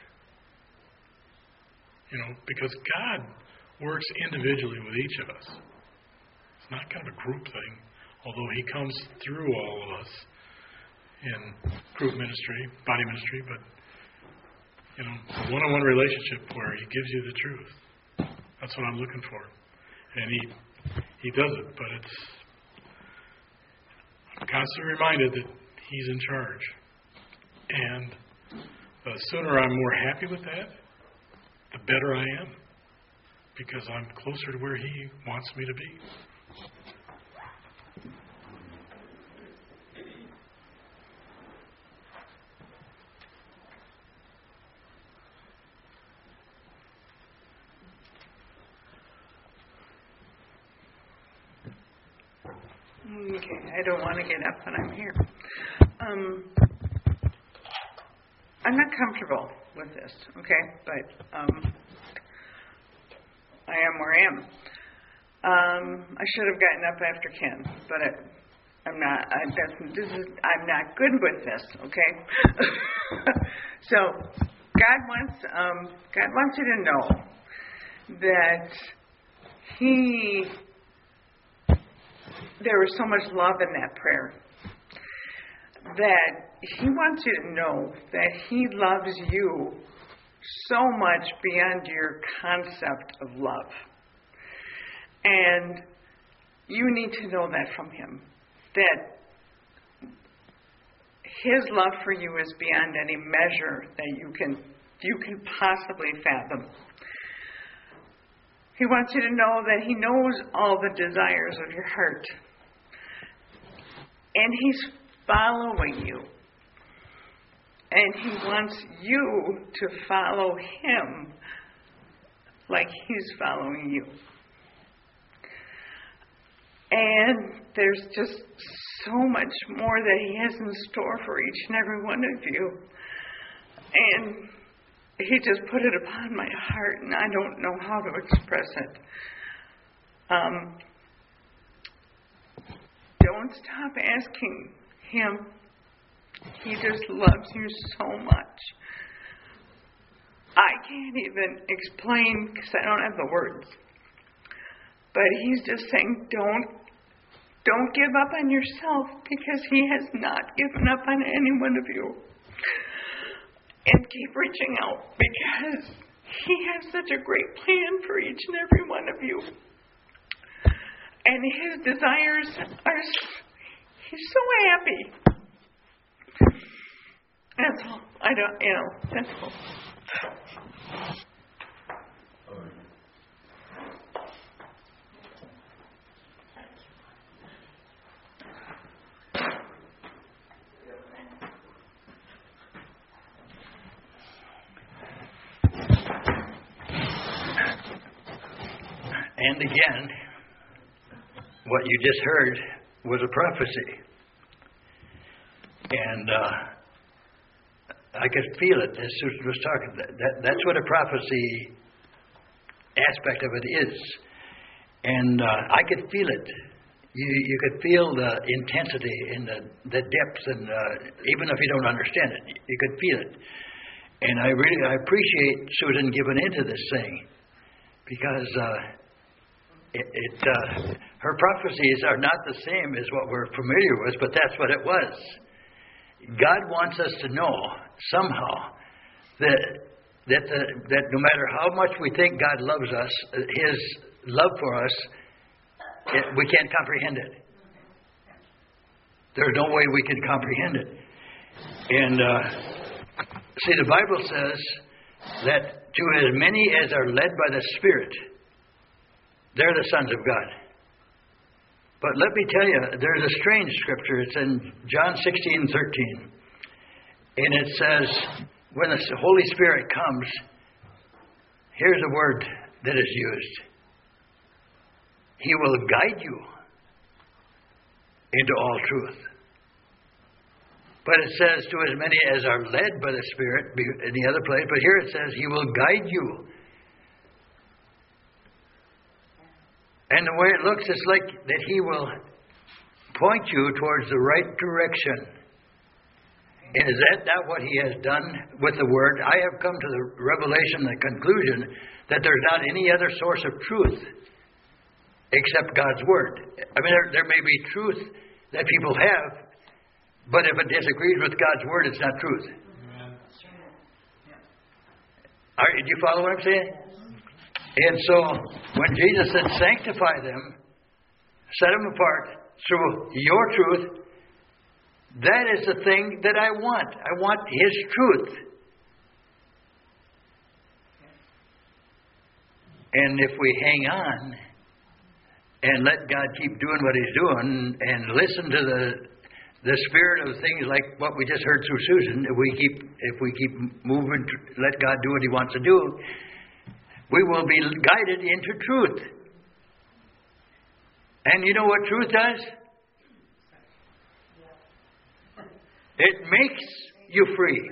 You know, because God works individually with each of us. It's not kind of a group thing, although He comes through all of us in group ministry, body ministry, but, you know, a one-on-one relationship where He gives you the truth. That's what I'm looking for. And He He does it, but it's, I'm constantly reminded that He's in charge. And the sooner I'm more happy with that, the better I am, because I'm closer to where He wants me to be. Okay, I don't want to get up when I'm here. Um, I'm not comfortable with this, okay, but um, I am where I am. Um, I should have gotten up after Ken, but I, I'm not. I, that's, this is. I'm not good with this, okay. So God wants. Um, God wants you to know that He. There was so much love in that prayer. That He wants you to know that He loves you so much beyond your concept of love. And you need to know that from Him. That His love for you is beyond any measure that you can you can possibly fathom. He wants you to know that He knows all the desires of your heart. And He's following you. And He wants you to follow Him like He's following you. And there's just so much more that He has in store for each and every one of you. And He just put it upon my heart, and I don't know how to express it. Um, don't stop asking Him. He just loves you so much. I can't even explain because I don't have the words. But He's just saying, don't, don't give up on yourself, because He has not given up on any one of you. And keep reaching out, because He has such a great plan for each and every one of you. And His desires are, He's so happy. That's all. I don't, you know, that's all. And again, what you just heard was a prophecy. And uh, I could feel it as Susan was talking. That, that, that's what a prophecy aspect of it is. And uh, I could feel it. You, you could feel the intensity and the, the depth, and uh, even if you don't understand it, you could feel it. And I really I appreciate Susan giving into this thing, because uh, it, it uh, her prophecies are not the same as what we're familiar with, but that's what it was. God wants us to know somehow that that the, that no matter how much we think God loves us, His love for us, it, we can't comprehend it. There's no way we can comprehend it. And uh, see, the Bible says that to as many as are led by the Spirit, they're the sons of God. But let me tell you, there's a strange scripture. It's in John sixteen thirteen. And it says, when the Holy Spirit comes, here's a word that is used. He will guide you into all truth. But it says, to as many as are led by the Spirit, in the other place, but here it says, He will guide you. And the way it looks, it's like that He will point you towards the right direction. And is that not what He has done with the Word? I have come to the revelation, the conclusion, that there's not any other source of truth except God's Word. I mean, there, there may be truth that people have, but if it disagrees with God's Word, it's not truth. Amen. All right, do you follow what I'm saying? And so, when Jesus said, sanctify them, set them apart through your truth, that is the thing that I want. I want His truth. And if we hang on and let God keep doing what He's doing and listen to the the spirit of things like what we just heard through Susan, if we keep if we keep moving, let God do what He wants to do, we will be guided into truth. And you know what truth does? It makes you free.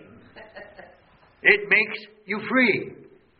It makes you free.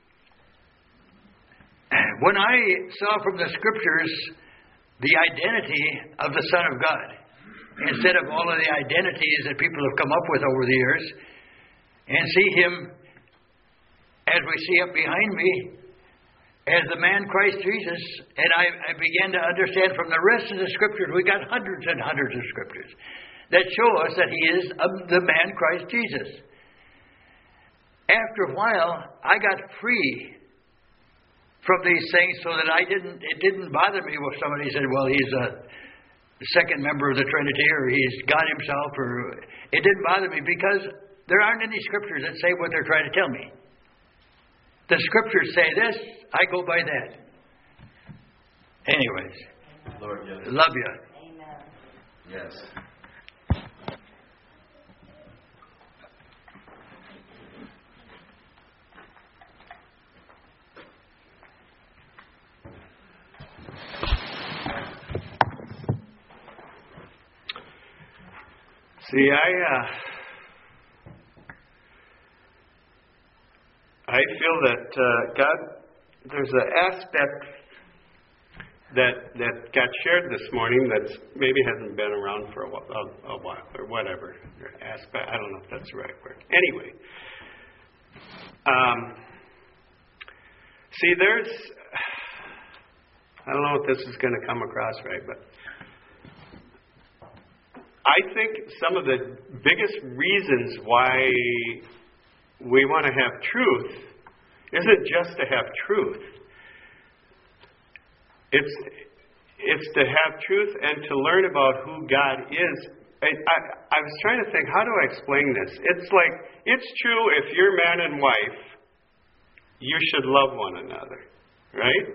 When I saw from the Scriptures the identity of the Son of God, instead of all of the identities that people have come up with over the years, and see Him, as we see up behind me, as the man Christ Jesus, and I, I began to understand from the rest of the Scriptures, we got hundreds and hundreds of Scriptures that show us that He is the man Christ Jesus. After a while, I got free from these things, so that I didn't. It didn't bother me when somebody said, "Well, he's a second member of the Trinity, or he's God Himself," or it didn't bother me because there aren't any Scriptures that say what they're trying to tell me. The Scriptures say this, I go by that. Anyways, Lord, yes. Love you. Amen. Yes. See, I uh, I feel that uh, God, there's an aspect that that got shared this morning that maybe hasn't been around for a while, a, a while or whatever. Aspect, I don't know if that's the right word. Anyway, um, see, there's, I don't know if this is going to come across right, but I think some of the biggest reasons why we want to have truth isn't just to have truth. It's it's to have truth and to learn about who God is. I, I, I was trying to think, how do I explain this? It's like, it's true if you're man and wife, you should love one another, right?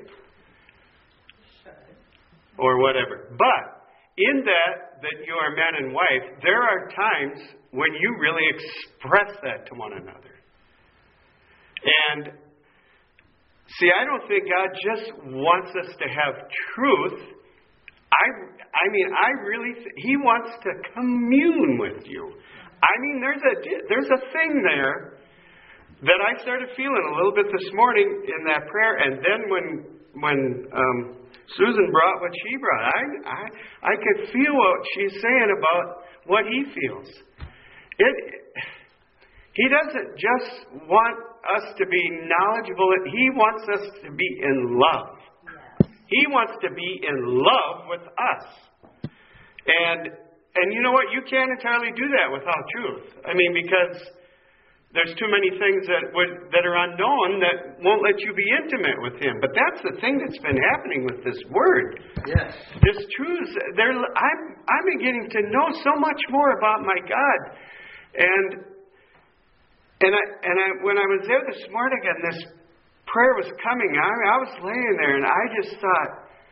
Or whatever. But in that, that you are man and wife, there are times when you really express that to one another. And see, I don't think God just wants us to have truth. I, I mean, I really, th- He wants to commune with you. I mean, there's a there's a thing there that I started feeling a little bit this morning in that prayer, and then when when um, Susan brought what she brought, I I I could feel what she's saying about what He feels. It. He doesn't just want us to be knowledgeable. He wants us to be in love. He wants to be in love with us. And and you know what? You can't entirely do that without truth. I mean, because there's too many things that would that are unknown that won't let you be intimate with Him. But that's the thing that's been happening with this Word. Yes. This truth. There, I'm I'm beginning to know so much more about my God. And and I and I when I was there this morning and this prayer was coming, I, I was laying there and I just thought,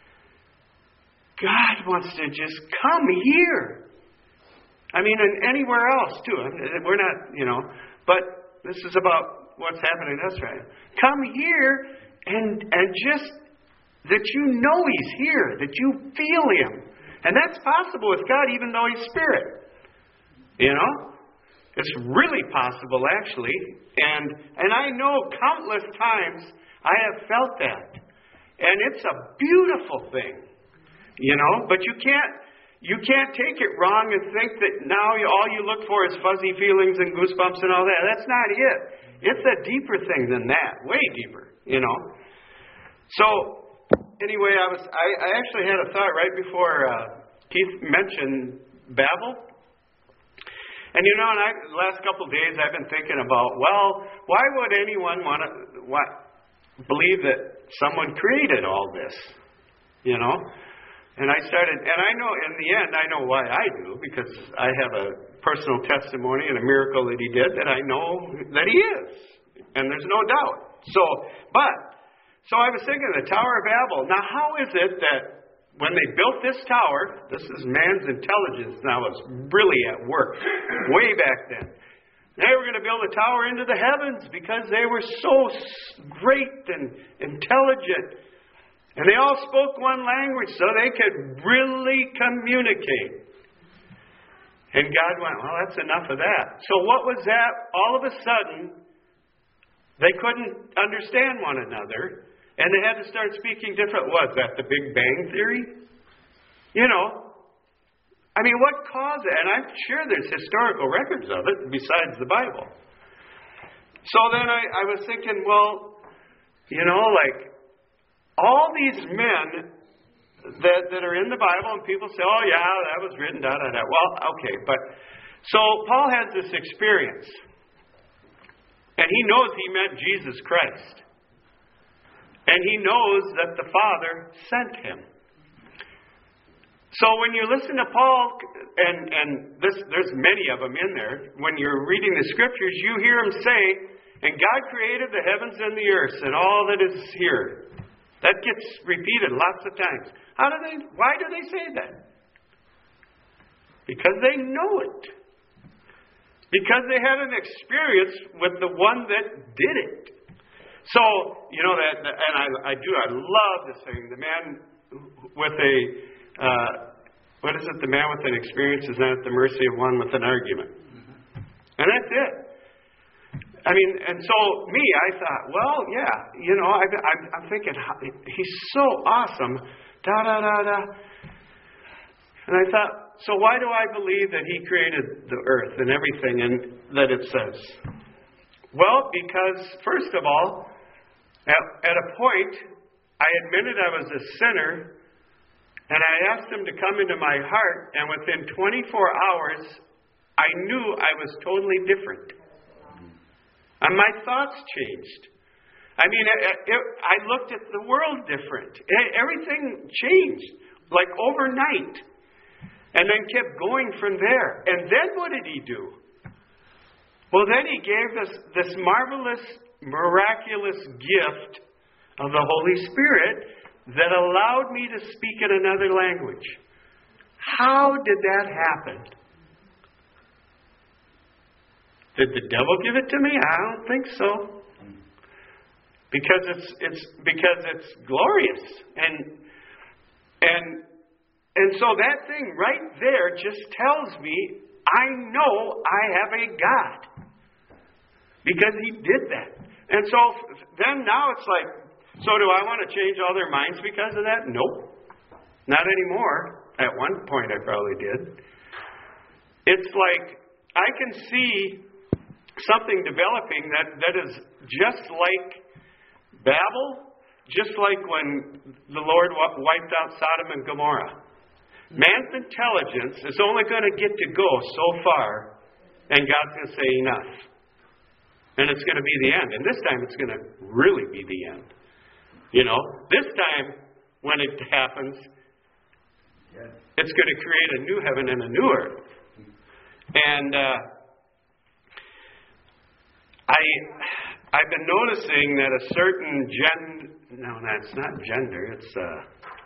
God wants to just come here. I mean, and anywhere else too. I mean, we're not, you know, but this is about what's happening to us right now. Come here and and just that you know He's here, that you feel Him. And that's possible with God even though He's Spirit. You know? It's really possible, actually. And and I know countless times I have felt that. And it's a beautiful thing. You know? But you can't you can't take it wrong and think that now all you look for is fuzzy feelings and goosebumps and all that. That's not it. It's a deeper thing than that. Way deeper. You know? So, anyway, I was I, I actually had a thought right before uh, Keith mentioned Babel. And you know, and I, the last couple of days I've been thinking about, well, why would anyone want to what, believe that someone created all this? You know? And I started, and I know, in the end, I know why I do, because I have a personal testimony and a miracle that He did that I know that He is. And there's no doubt. So, but, so I was thinking of the Tower of Babel. Now, how is it that when they built this tower, this is man's intelligence now was really at work, way back then. They were going to build a tower into the heavens because they were so great and intelligent. And they all spoke one language so they could really communicate. And God went, well, that's enough of that. So what was that? All of a sudden, they couldn't understand one another. And they had to start speaking different. Was that the Big Bang Theory? You know, I mean, what caused it? And I'm sure there's historical records of it besides the Bible. So then I, I was thinking, well, you know, like all these men that, that are in the Bible, and people say, oh, yeah, that was written, da, da, da. Well, okay, but so Paul has this experience. And he knows he meant Jesus Christ. And he knows that the Father sent him. So when you listen to Paul, and, and this, there's many of them in there, when you're reading the Scriptures, you hear him say, and God created the heavens and the earth and all that is here. That gets repeated lots of times. How do they, why do they say that? Because they know it. Because they had an experience with the one that did it. So, you know, that, and I, I do, I love this thing. The man with a, uh, what is it? The man with an experience is not at the mercy of one with an argument. And that's it. I mean, and so me, I thought, well, yeah, you know, I, I'm, I'm thinking, he's so awesome. Da, da, da, da. And I thought, so why do I believe that he created the earth and everything and that it says? Well, because, first of all, At, at a point, I admitted I was a sinner, and I asked Him to come into my heart, and within twenty-four hours, I knew I was totally different. And my thoughts changed. I mean, it, it, I looked at the world different. E- Everything changed, like overnight. And then kept going from there. And then what did he do? Well, then he gave us this marvelous, miraculous gift of the Holy Spirit that allowed me to speak in another language. How did that happen? Did the devil give it to me? I don't think so. Because it's it's because it's glorious. And and and so that thing right there just tells me I know I have a God. Because he did that. And so then now it's like, so do I want to change all their minds because of that? Nope. Not anymore. At one point I probably did. It's like I can see something developing that, that is just like Babel, just like when the Lord wiped out Sodom and Gomorrah. Man's intelligence is only going to get to go so far, and God's going to say enough. And it's going to be the end. And this time it's going to really be the end. You know, this time when it happens, it's going to create a new heaven and a new earth. And uh, I, I've been noticing that a certain gen... No, that's not gender. It's... Uh,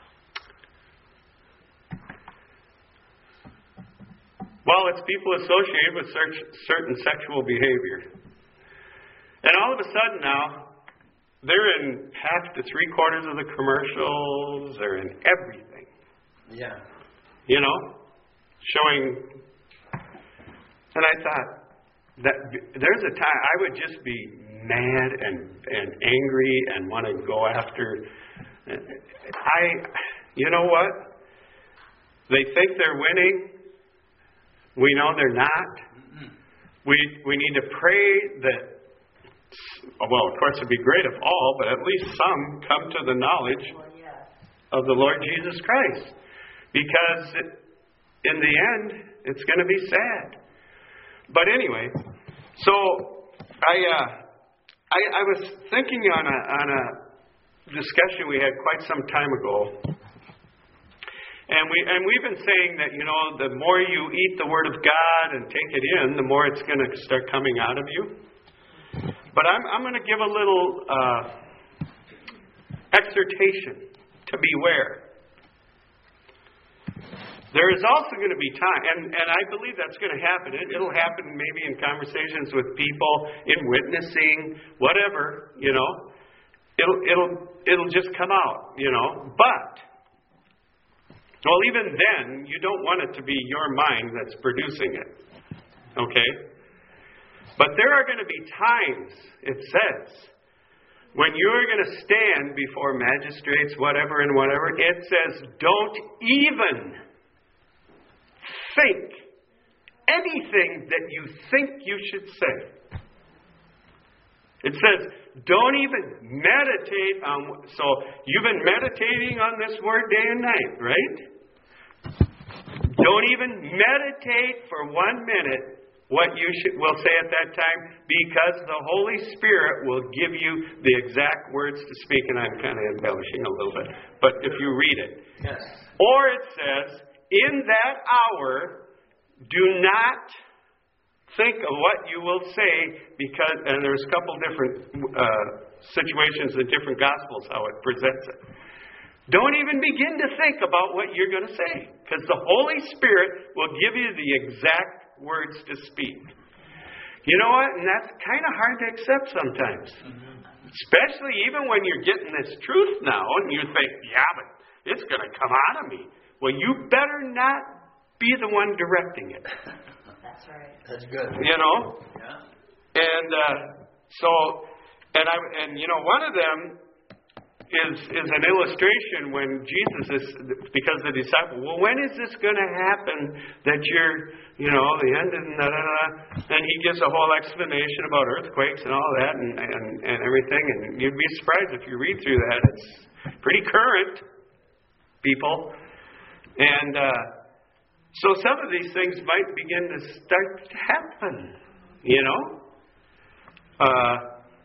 well, it's people associated with certain sexual behavior. And all of a sudden now, they're in half to three quarters of the commercials. They're in everything. Yeah. You know, showing. And I thought that there's a time I would just be mad and and angry and want to go after. I, you know what? They think they're winning. We know they're not. We we need to pray that. Well, of course, it'd be great if all, but at least some come to the knowledge Well, yes. of the Lord Jesus Christ. Because it, in the end, it's going to be sad. But anyway, so I, uh, I I was thinking on a on a discussion we had quite some time ago, and we and we've been saying that, you know, the more you eat the Word of God and take it in, the more it's going to start coming out of you. But I'm I'm going to give a little uh, exhortation to beware. There is also going to be time, and, and I believe that's going to happen. It, it'll happen maybe in conversations with people, in witnessing, whatever, you know. It'll it'll it'll just come out, you know. But well, even then, you don't want it to be your mind that's producing it. Okay? But there are going to be times, it says, when you're going to stand before magistrates, whatever and whatever, it says, don't even think anything that you think you should say. It says, don't even meditate on... So, you've been meditating on this word day and night, right? Don't even meditate for one minute what you should, will say at that time, because the Holy Spirit will give you the exact words to speak. And I'm kind of embellishing a little bit, but if you read it. Yes. Or it says, in that hour, do not think of what you will say, because, and there's a couple different uh, situations in different Gospels how it presents it. Don't even begin to think about what you're going to say, because the Holy Spirit will give you the exact words to speak. You know what? And that's kind of hard to accept sometimes. Mm-hmm. Especially even when you're getting this truth now and you think, yeah, but it's going to come out of me. Well, you better not be the one directing it. That's right. That's good. You know? Yeah. And uh, so, and I, and you know, one of them is is an illustration when Jesus is, because the disciple, well, when is this going to happen that you're, you know, the end and da da da, and he gives a whole explanation about earthquakes and all that and, and, and everything, and you'd be surprised if you read through that. It's pretty current, people. And uh, so some of these things might begin to start to happen, you know. Uh,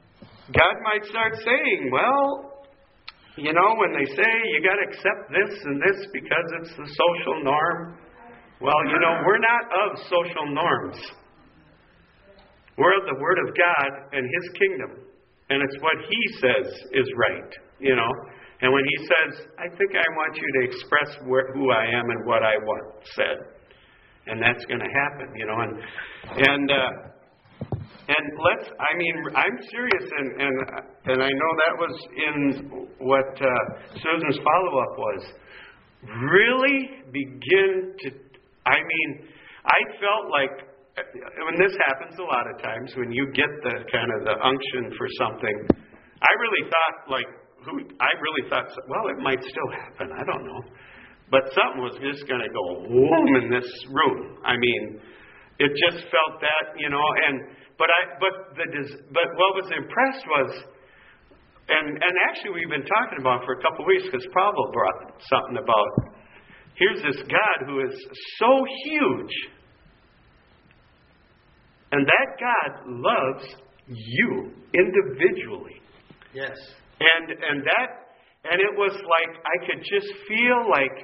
God might start saying, well, you know, when they say you got to accept this and this because it's the social norm, well, you know, we're not of social norms. We're of the Word of God and His kingdom. And it's what He says is right, you know. And when He says, I think I want you to express where, who I am and what I want said. And that's going to happen, you know. And, and, uh, and let's, I mean, I'm serious, and, and, and I know that was in what uh, Susan's follow-up was. Really begin to, I mean, I felt like, when this happens a lot of times, when you get the kind of the unction for something, I really thought, like, who I really thought, well, it might still happen. I don't know. But something was just going to go boom in this room. I mean, it just felt that, you know, and, but I, but the, but what was impressed was, and, and actually we've been talking about for a couple of weeks, because Pablo brought something about, here's this God who is so huge. And that God loves you individually. Yes. And and that and it was like I could just feel like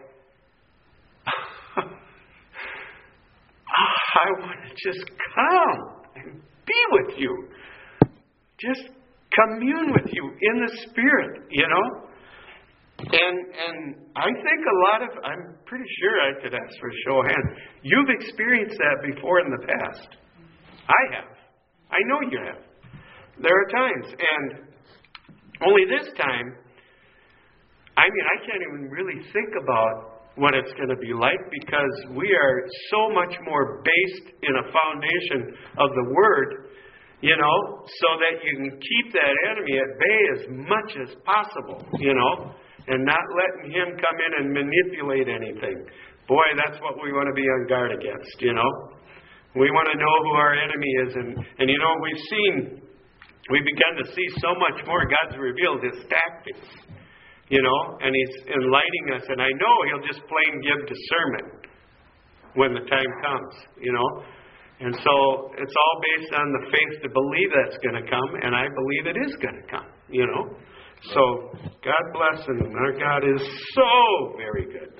I want to just come and be with you. Just commune with you in the Spirit, you know? And and I think a lot of I'm pretty sure I could ask for a show of hands. You've experienced that before in the past. I have. I know you have. There are times, and only this time, I mean, I can't even really think about what it's going to be like because we are so much more based in a foundation of the Word, you know, so that you can keep that enemy at bay as much as possible, you know, and not letting him come in and manipulate anything. Boy, that's what we want to be on guard against, you know. We want to know who our enemy is. And, and you know, we've seen, we've begun to see so much more. God's revealed His tactics, you know, and He's enlightening us. And I know He'll just plain give discernment when the time comes, you know. And so it's all based on the faith to believe that's going to come. And I believe it is going to come, you know. So God bless, and our God is so very good.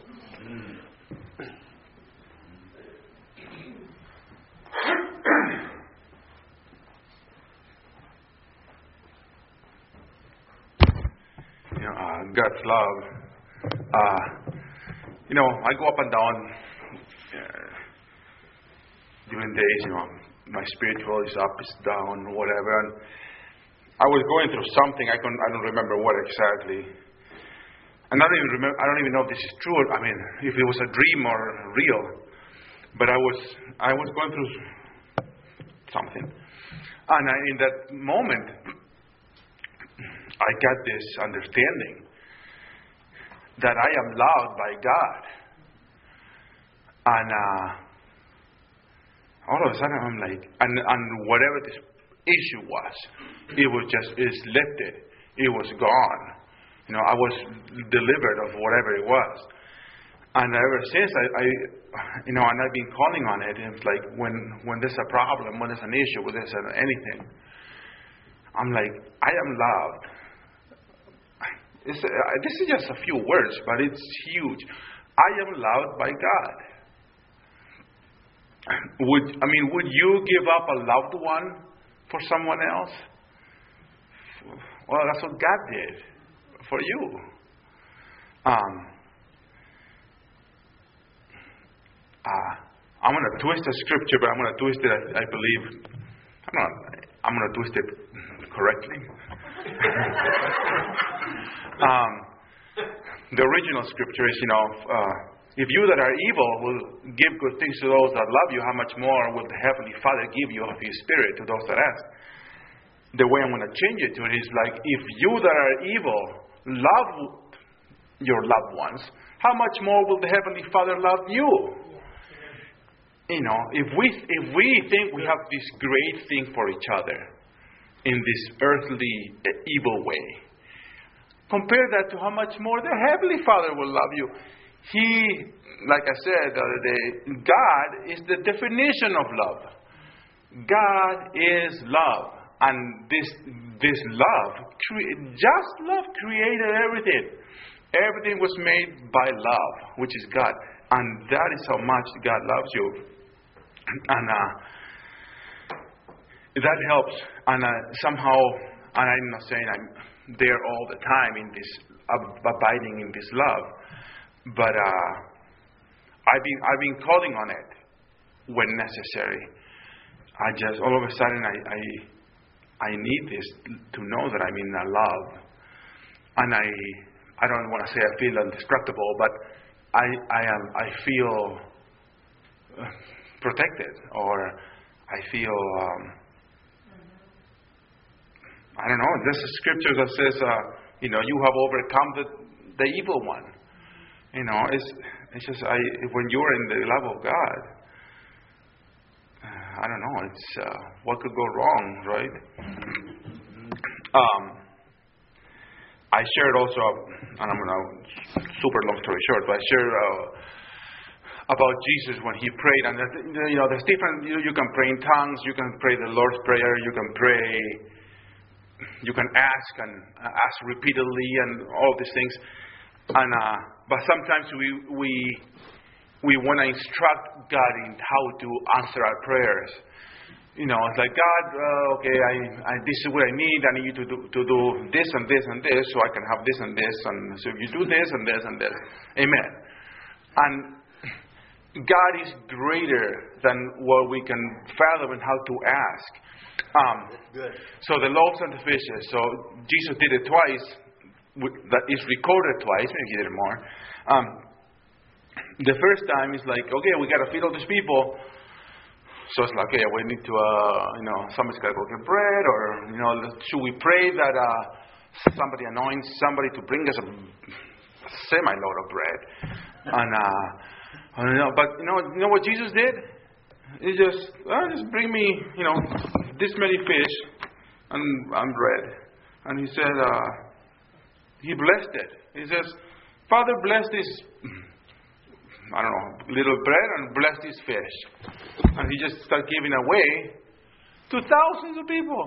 You know, uh, God's love. Uh, you know, I go up and down uh, during days. You know, my spiritual is up, is down, whatever. And I was going through something. I can I don't remember what exactly. And I don't even remember. I don't even know if this is true. I mean, if it was a dream or real. But I was I was going through something, and I, in that moment, I got this understanding that I am loved by God, and uh, all of a sudden I'm like, and, and whatever this issue was, it was just is lifted, it was gone. You know, I was delivered of whatever it was. And ever since, I, I, you know, and I've been calling on it. And it's like when, when there's a problem, when there's an issue, when there's anything, I'm like, I am loved. It's, uh, this is just a few words, but it's huge. I am loved by God. Would I mean, would you give up a loved one for someone else? Well, that's what God did for you. Um. Uh, I'm going to twist the scripture, but I'm going to twist it, I, I believe. I'm not. I'm going to twist it correctly. um, the original scripture is, you know, uh, if you that are evil will give good things to those that love you, how much more will the Heavenly Father give you of His Spirit to those that ask? The way I'm going to change it to it is like, if you that are evil love your loved ones, how much more will the Heavenly Father love you? You know, if we if we think we have this great thing for each other in this earthly evil way, compare that to how much more the Heavenly Father will love you. He, like I said the other day, God is the definition of love. God is love. and this this love, cre- just love created everything. Everything was made by love, which is God. And that is how much God loves you. And uh, that helps. And uh, somehow, and I'm not saying I'm there all the time in this, ab- abiding in this love, but uh, I've been I've been calling on it when necessary. I just all of a sudden I I, I need this to know that I'm in a love, and I I don't want to say I feel indestructible, but I I am I feel uh, protected, or I feel um, I don't know. There's a scripture that says uh, you know you have overcome the the evil one. You know, it's it's just I when you're in the love of God, uh, I don't know. It's uh, what could go wrong, right? Um, I shared also, and I'm gonna super long story short, but I shared uh, about Jesus when he prayed, and there's, you know, there's different. You, you can pray in tongues, you can pray the Lord's prayer, you can pray, you can ask and uh, ask repeatedly, and all these things. And uh, but sometimes we we we want to instruct God in how to answer our prayers. You know, it's like, God, uh, okay, I, I this is what I need. I need you to do to do this and this and this, so I can have this and this. And so if you do this and this and this, Amen. And God is greater than what we can fathom and how to ask. Um, Good. So the loaves and the fishes. So Jesus did it twice. That is recorded twice. Maybe he did it more. Um, the first time is like, okay, we got to feed all these people. So it's like, okay, we need to, uh, you know, somebody's got to go get bread, or you know, should we pray that uh, somebody anoints somebody to bring us a semi load of bread? And uh, I don't know, but you know, you know what Jesus did? He just, oh, just bring me, you know, this many fish and, and bread. And he said, uh, he blessed it. He says, Father, bless this, I don't know, little bread and bless this fish. And he just started giving away to thousands of people.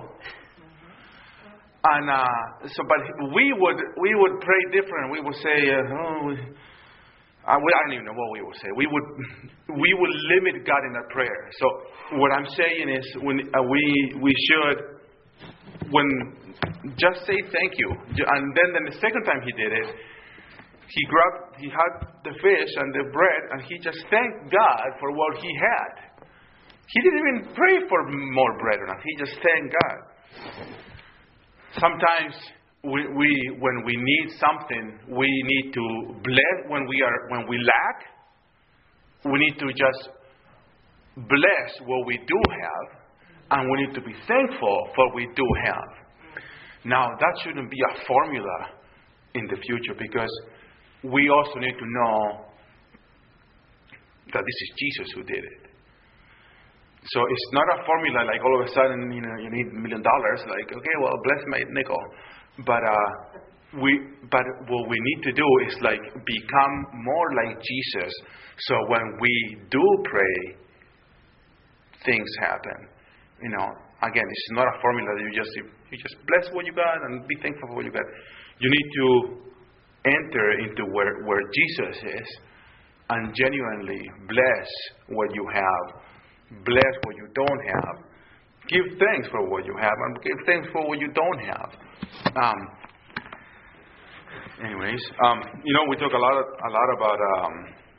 And uh, so, but we would we would pray different. We would say, uh, oh, we, I, we, I don't even know what we would say. We would we would limit God in our prayer. So what I'm saying is, when uh, we we should when just say thank you. And then, then the second time he did it, he grabbed, he had the fish and the bread, and he just thanked God for what he had. He didn't even pray for more bread or not. He just thanked God. Sometimes we, we when we need something, we need to bless. When we are when we lack, we need to just bless what we do have, and we need to be thankful for what we do have. Now, that shouldn't be a formula in the future, because we also need to know that this is Jesus who did it. So it's not a formula like all of a sudden, you know, you need a million dollars. Like, okay, well, bless my nickel. But uh, we, but what we need to do is like become more like Jesus. So when we do pray, things happen. You know, again, it's not a formula that you just you just bless what you got and be thankful for what you got. You need to enter into where where Jesus is and genuinely bless what you have. Bless what you don't have. Give thanks for what you have, and give thanks for what you don't have. Um, anyways, um, you know, we talk a lot, of, a lot about um,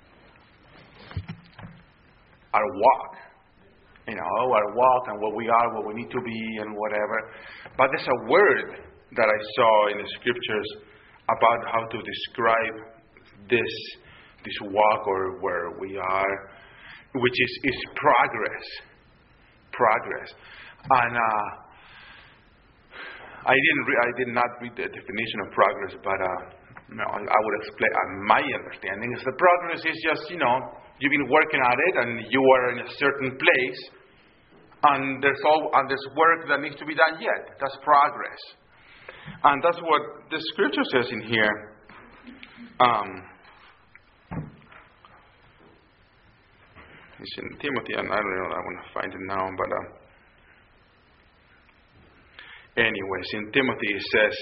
our walk. You know, our walk and what we are, what we need to be, and whatever. But there's a word that I saw in the scriptures about how to describe this this walk, or where we are, which is, is progress. Progress. And uh, I didn't re- I did not read the definition of progress, but uh, no, I, I would explain. Uh, my understanding is that progress is just, you know, you've been working at it and you are in a certain place, and there's all and there's work that needs to be done yet. That's progress, and that's what the scripture says in here. Um, It's in Timothy, and I don't know, I want to find it now, but uh, Anyways, in Timothy it says,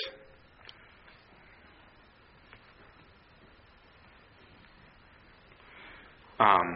um,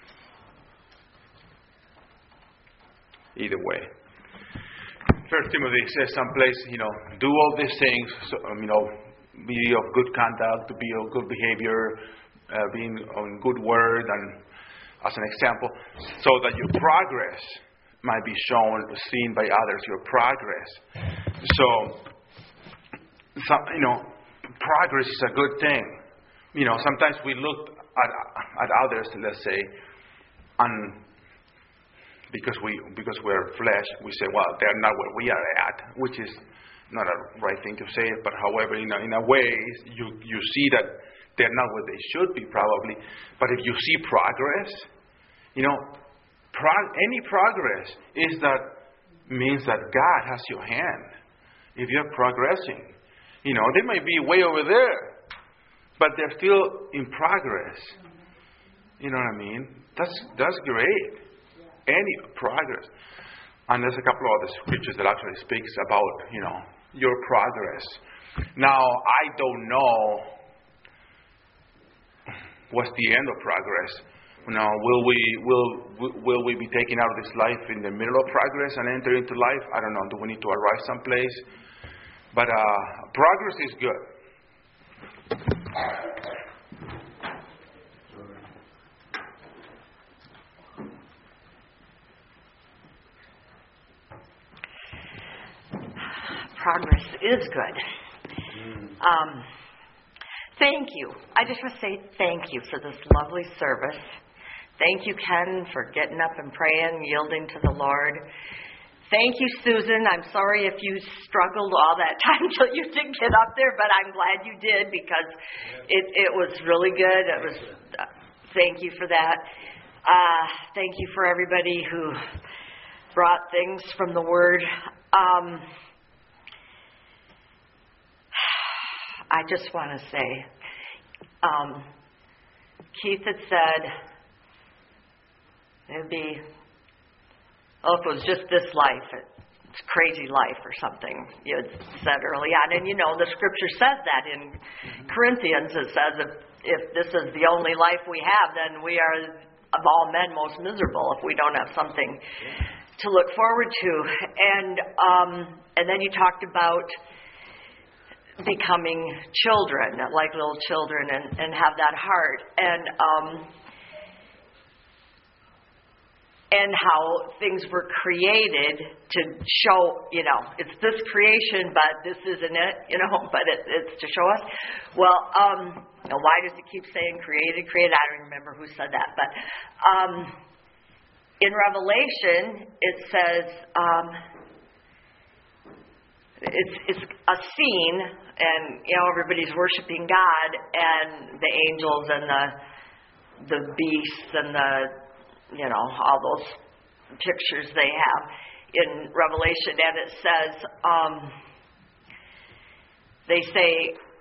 either way. First Timothy says someplace, you know, do all these things, so, um, you know, be of good conduct, to be of good behavior, uh, being on good word, and as an example, so that your progress might be shown, seen by others, your progress. So, so, you know, progress is a good thing. You know, sometimes we look at, at others, let's say, and because we because we're flesh, we say, well, they're not where we are at, which is not a right thing to say. But however, in a, in a way, you you see that they're not where they should be, probably. But if you see progress, you know, pro- any progress is that means that God has your hand. If you're progressing, you know, they might be way over there, but they're still in progress. You know what I mean? That's that's great. Any progress. And there's a couple of other scriptures that actually speaks about, you know, your progress. Now, I don't know what's the end of progress. Now, will we will will we be taken out of this life in the middle of progress and enter into life? I don't know. Do we need to arrive someplace? But uh, progress is good. Progress is good. Um, thank you. I just want to say thank you for this lovely service. Thank you, Ken, for getting up and praying, yielding to the Lord. Thank you, Susan. I'm sorry if you struggled all that time till you did get up there, but I'm glad you did because it, it was really good. It was. Uh, thank you for that. Uh, thank you for everybody who brought things from the Word. Um, I just want to say, um, Keith had said it'd be, oh, if it was just this life, it's crazy life or something, you had said early on. And you know, the scripture says that in Corinthians. It says if, if this is the only life we have, then we are of all men most miserable if we don't have something to look forward to. And, um, and then you talked about becoming children, like little children, and, and have that heart, and um, and how things were created to show, you know, it's this creation, but this isn't it, you know, but it, it's to show us. Well, um, now why does it keep saying created, created? I don't remember who said that, but um, in Revelation it says. Um, It's it's a scene, and you know everybody's worshiping God, and the angels and the the beasts and the you know all those pictures they have in Revelation, and it says um, they say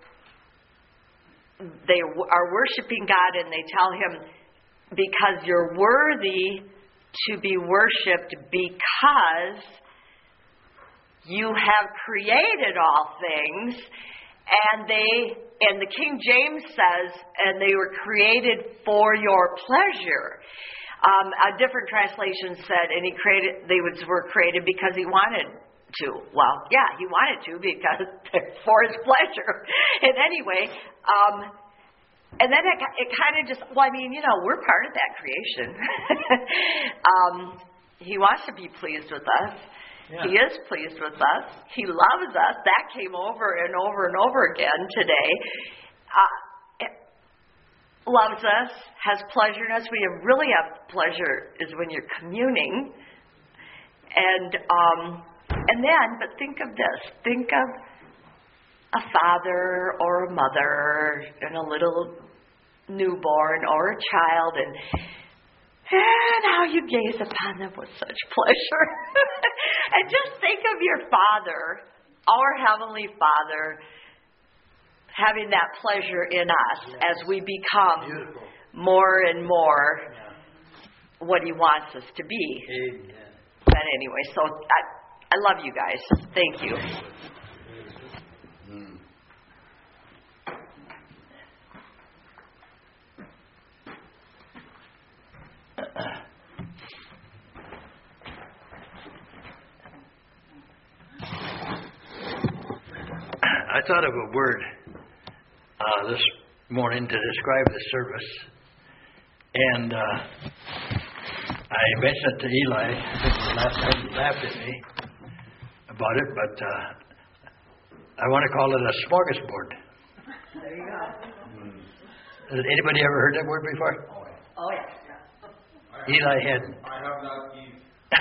they are worshiping God, and they tell Him because you're worthy to be worshipped because you have created all things, and they, and the King James says, and they were created for your pleasure. Um, a different translation said, and he created, they were created because he wanted to. Well, yeah, he wanted to because for his pleasure. And anyway, um, and then it, it kind of just, well, I mean, you know, we're part of that creation. um, he wants to be pleased with us. Yeah. He is pleased with us. He loves us. That came over and over and over again today. Uh, loves us, has pleasure in us. We have really have pleasure is when you're communing. And um, and then, but think of this. Think of a father or a mother and a little newborn or a child, and And how you gaze upon them with such pleasure. And just think of your Father, our Heavenly Father, having that pleasure in us yes. as we become Beautiful. more and more yeah. what He wants us to be. Amen. But anyway, so I, I love you guys. Thank you. I thought of a word uh, this morning to describe the service, and uh, I mentioned it to Eli. I think the last time he laughed at me about it, but uh, I want to call it a smorgasbord. There you go. Has anybody ever heard that word before? Oh, yeah. Eli hadn't. I have not eaten.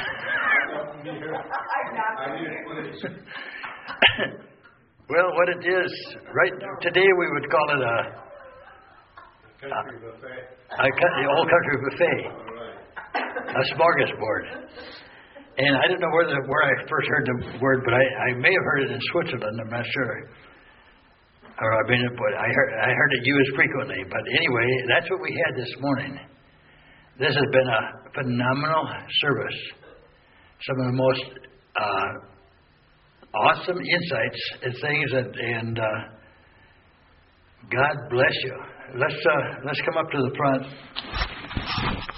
Well, what it is, right today we would call it a Country buffet. a, the old country buffet, a smorgasbord. And I don't know where the, where I first heard the word, but I, I may have heard it in Switzerland. I'm not sure. Or I mean, but I heard I heard it used frequently. But anyway, that's what we had this morning. This has been a phenomenal service. Some of the most uh, awesome insights and things, and, and uh, God bless you. Let's uh, let's come up to the front.